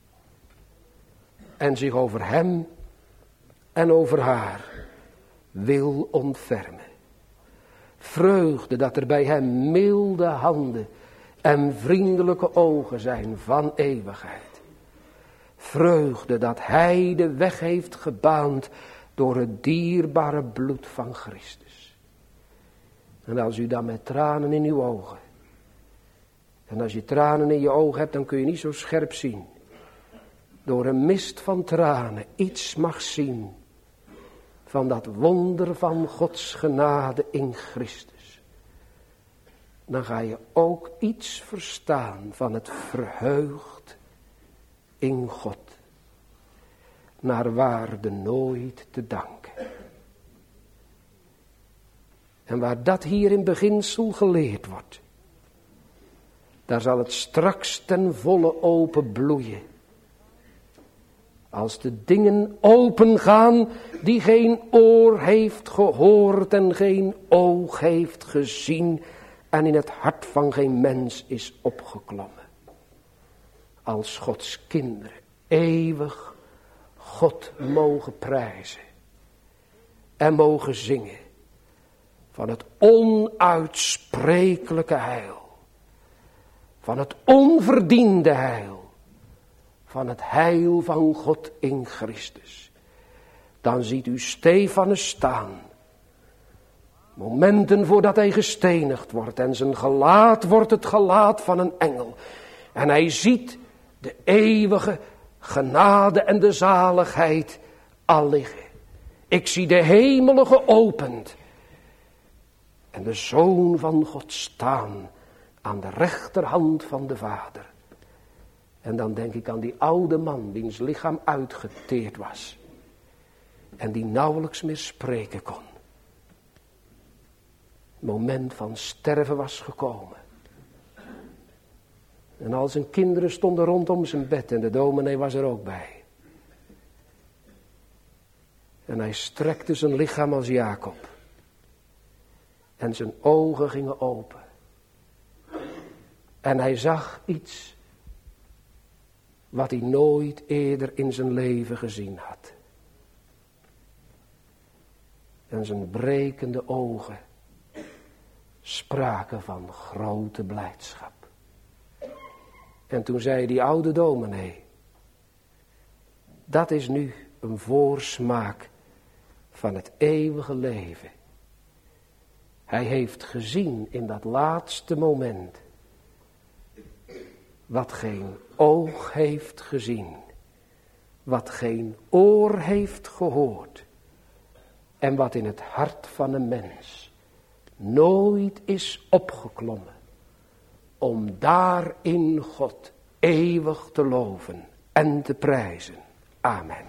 Speaker 1: En zich over hem en over haar wil ontfermen. Vreugde dat er bij hem milde handen en vriendelijke ogen zijn van eeuwigheid. Vreugde dat hij de weg heeft gebaand door het dierbare bloed van Christus. En als u dan met tranen in uw ogen. En als je tranen in je ogen hebt, dan kun je niet zo scherp zien. Door een mist van tranen iets mag zien. Van dat wonder van Gods genade in Christus. Dan ga je ook iets verstaan van het verheugd in God. Naar waarde nooit te danken. En waar dat hier in beginsel geleerd wordt. Daar zal het straks ten volle open bloeien. Als de dingen open gaan die geen oor heeft gehoord en geen oog heeft gezien en in het hart van geen mens is opgeklommen. Als Gods kinderen eeuwig God mogen prijzen en mogen zingen van het onuitsprekelijke heil. Van het onverdiende heil. Van het heil van God in Christus. Dan ziet u Stefanus staan. Momenten voordat hij gestenigd wordt. En zijn gelaat wordt het gelaat van een engel. En hij ziet de eeuwige genade en de zaligheid al liggen. Ik zie de hemelen geopend. En de Zoon van God staan aan de rechterhand van de Vader. En dan denk ik aan die oude man wiens lichaam uitgeteerd was. En die nauwelijks meer spreken kon. Het moment van sterven was gekomen. En al zijn kinderen stonden rondom zijn bed en de dominee was er ook bij. En hij strekte zijn lichaam als Jacob. En zijn ogen gingen open. En hij zag iets wat hij nooit eerder in zijn leven gezien had. En zijn brekende ogen spraken van grote blijdschap. En toen zei die oude dominee, dat is nu een voorsmaak van het eeuwige leven. Hij heeft gezien in dat laatste moment wat geen oog heeft gezien, wat geen oor heeft gehoord en wat in het hart van een mens nooit is opgeklommen om daarin God eeuwig te loven en te prijzen. Amen.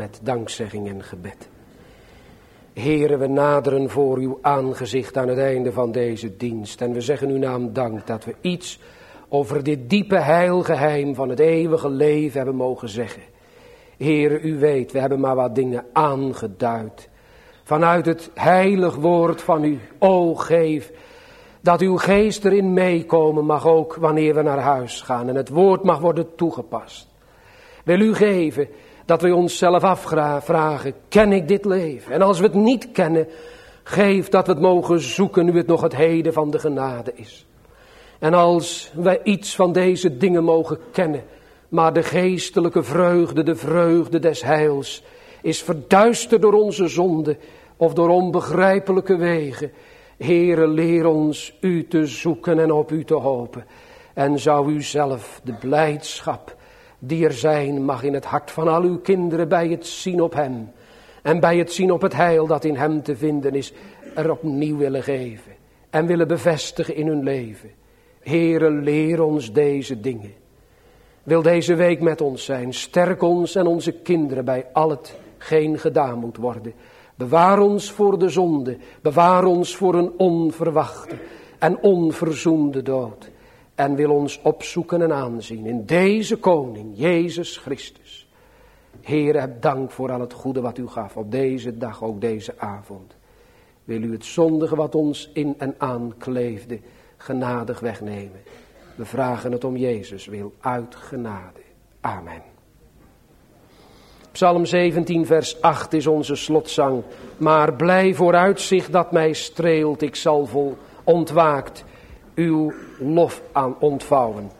Speaker 1: met dankzegging en gebed. Heere, we naderen voor uw aangezicht aan het einde van deze dienst. En we zeggen uw naam dank dat we iets over dit diepe heilgeheim van het eeuwige leven hebben mogen zeggen. Heere, u weet, we hebben maar wat dingen aangeduid. Vanuit het heilig woord van u. O, geef dat uw geest erin meekomen mag ook wanneer we naar huis gaan. En het woord mag worden toegepast. Wil u geven dat we onszelf afvragen, ken ik dit leven? En als we het niet kennen, geef dat we het mogen zoeken nu het nog het heden van de genade is. En als wij iets van deze dingen mogen kennen, maar de geestelijke vreugde, de vreugde des heils, is verduisterd door onze zonde of door onbegrijpelijke wegen. Heere, leer ons u te zoeken en op u te hopen. En zou u zelf de blijdschap die er zijn mag in het hart van al uw kinderen bij het zien op hem. En bij het zien op het heil dat in hem te vinden is, er opnieuw willen geven. En willen bevestigen in hun leven. Heere, leer ons deze dingen. Wil deze week met ons zijn. Sterk ons en onze kinderen bij al hetgeen gedaan moet worden. Bewaar ons voor de zonde. Bewaar ons voor een onverwachte en onverzoende dood. En wil ons opzoeken en aanzien in deze koning, Jezus Christus. Heere, heb dank voor al het goede wat u gaf op deze dag, ook deze avond. Wil u het zondige wat ons in en aan kleefde, genadig wegnemen. We vragen het om Jezus wil, uit genade. Amen. Psalm zeventien vers acht is onze slotzang. Maar blij vooruitzicht dat mij streelt, ik zal vol ontwaakt uw lof aan ontvouwen.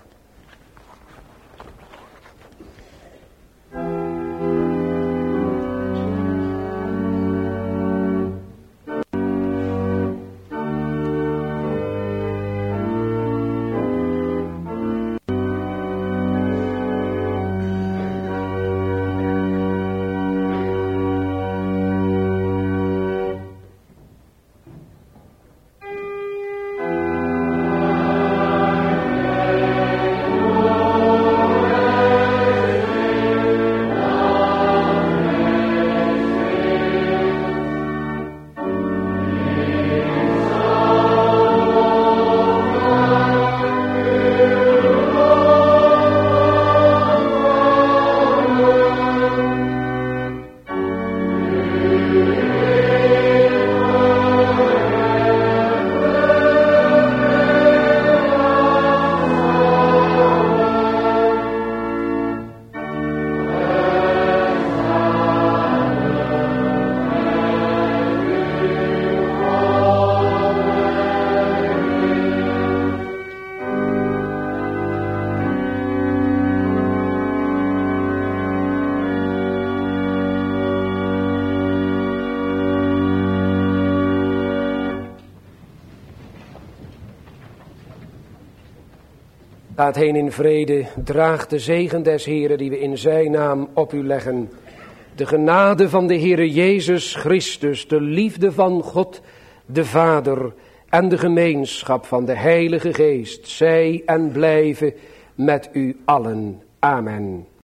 Speaker 1: Gaat heen in vrede, draag de zegen des Heeren die we in zijn naam op u leggen. De genade van de Heere Jezus Christus, de liefde van God de Vader en de gemeenschap van de Heilige Geest, zij en blijven met u allen. Amen.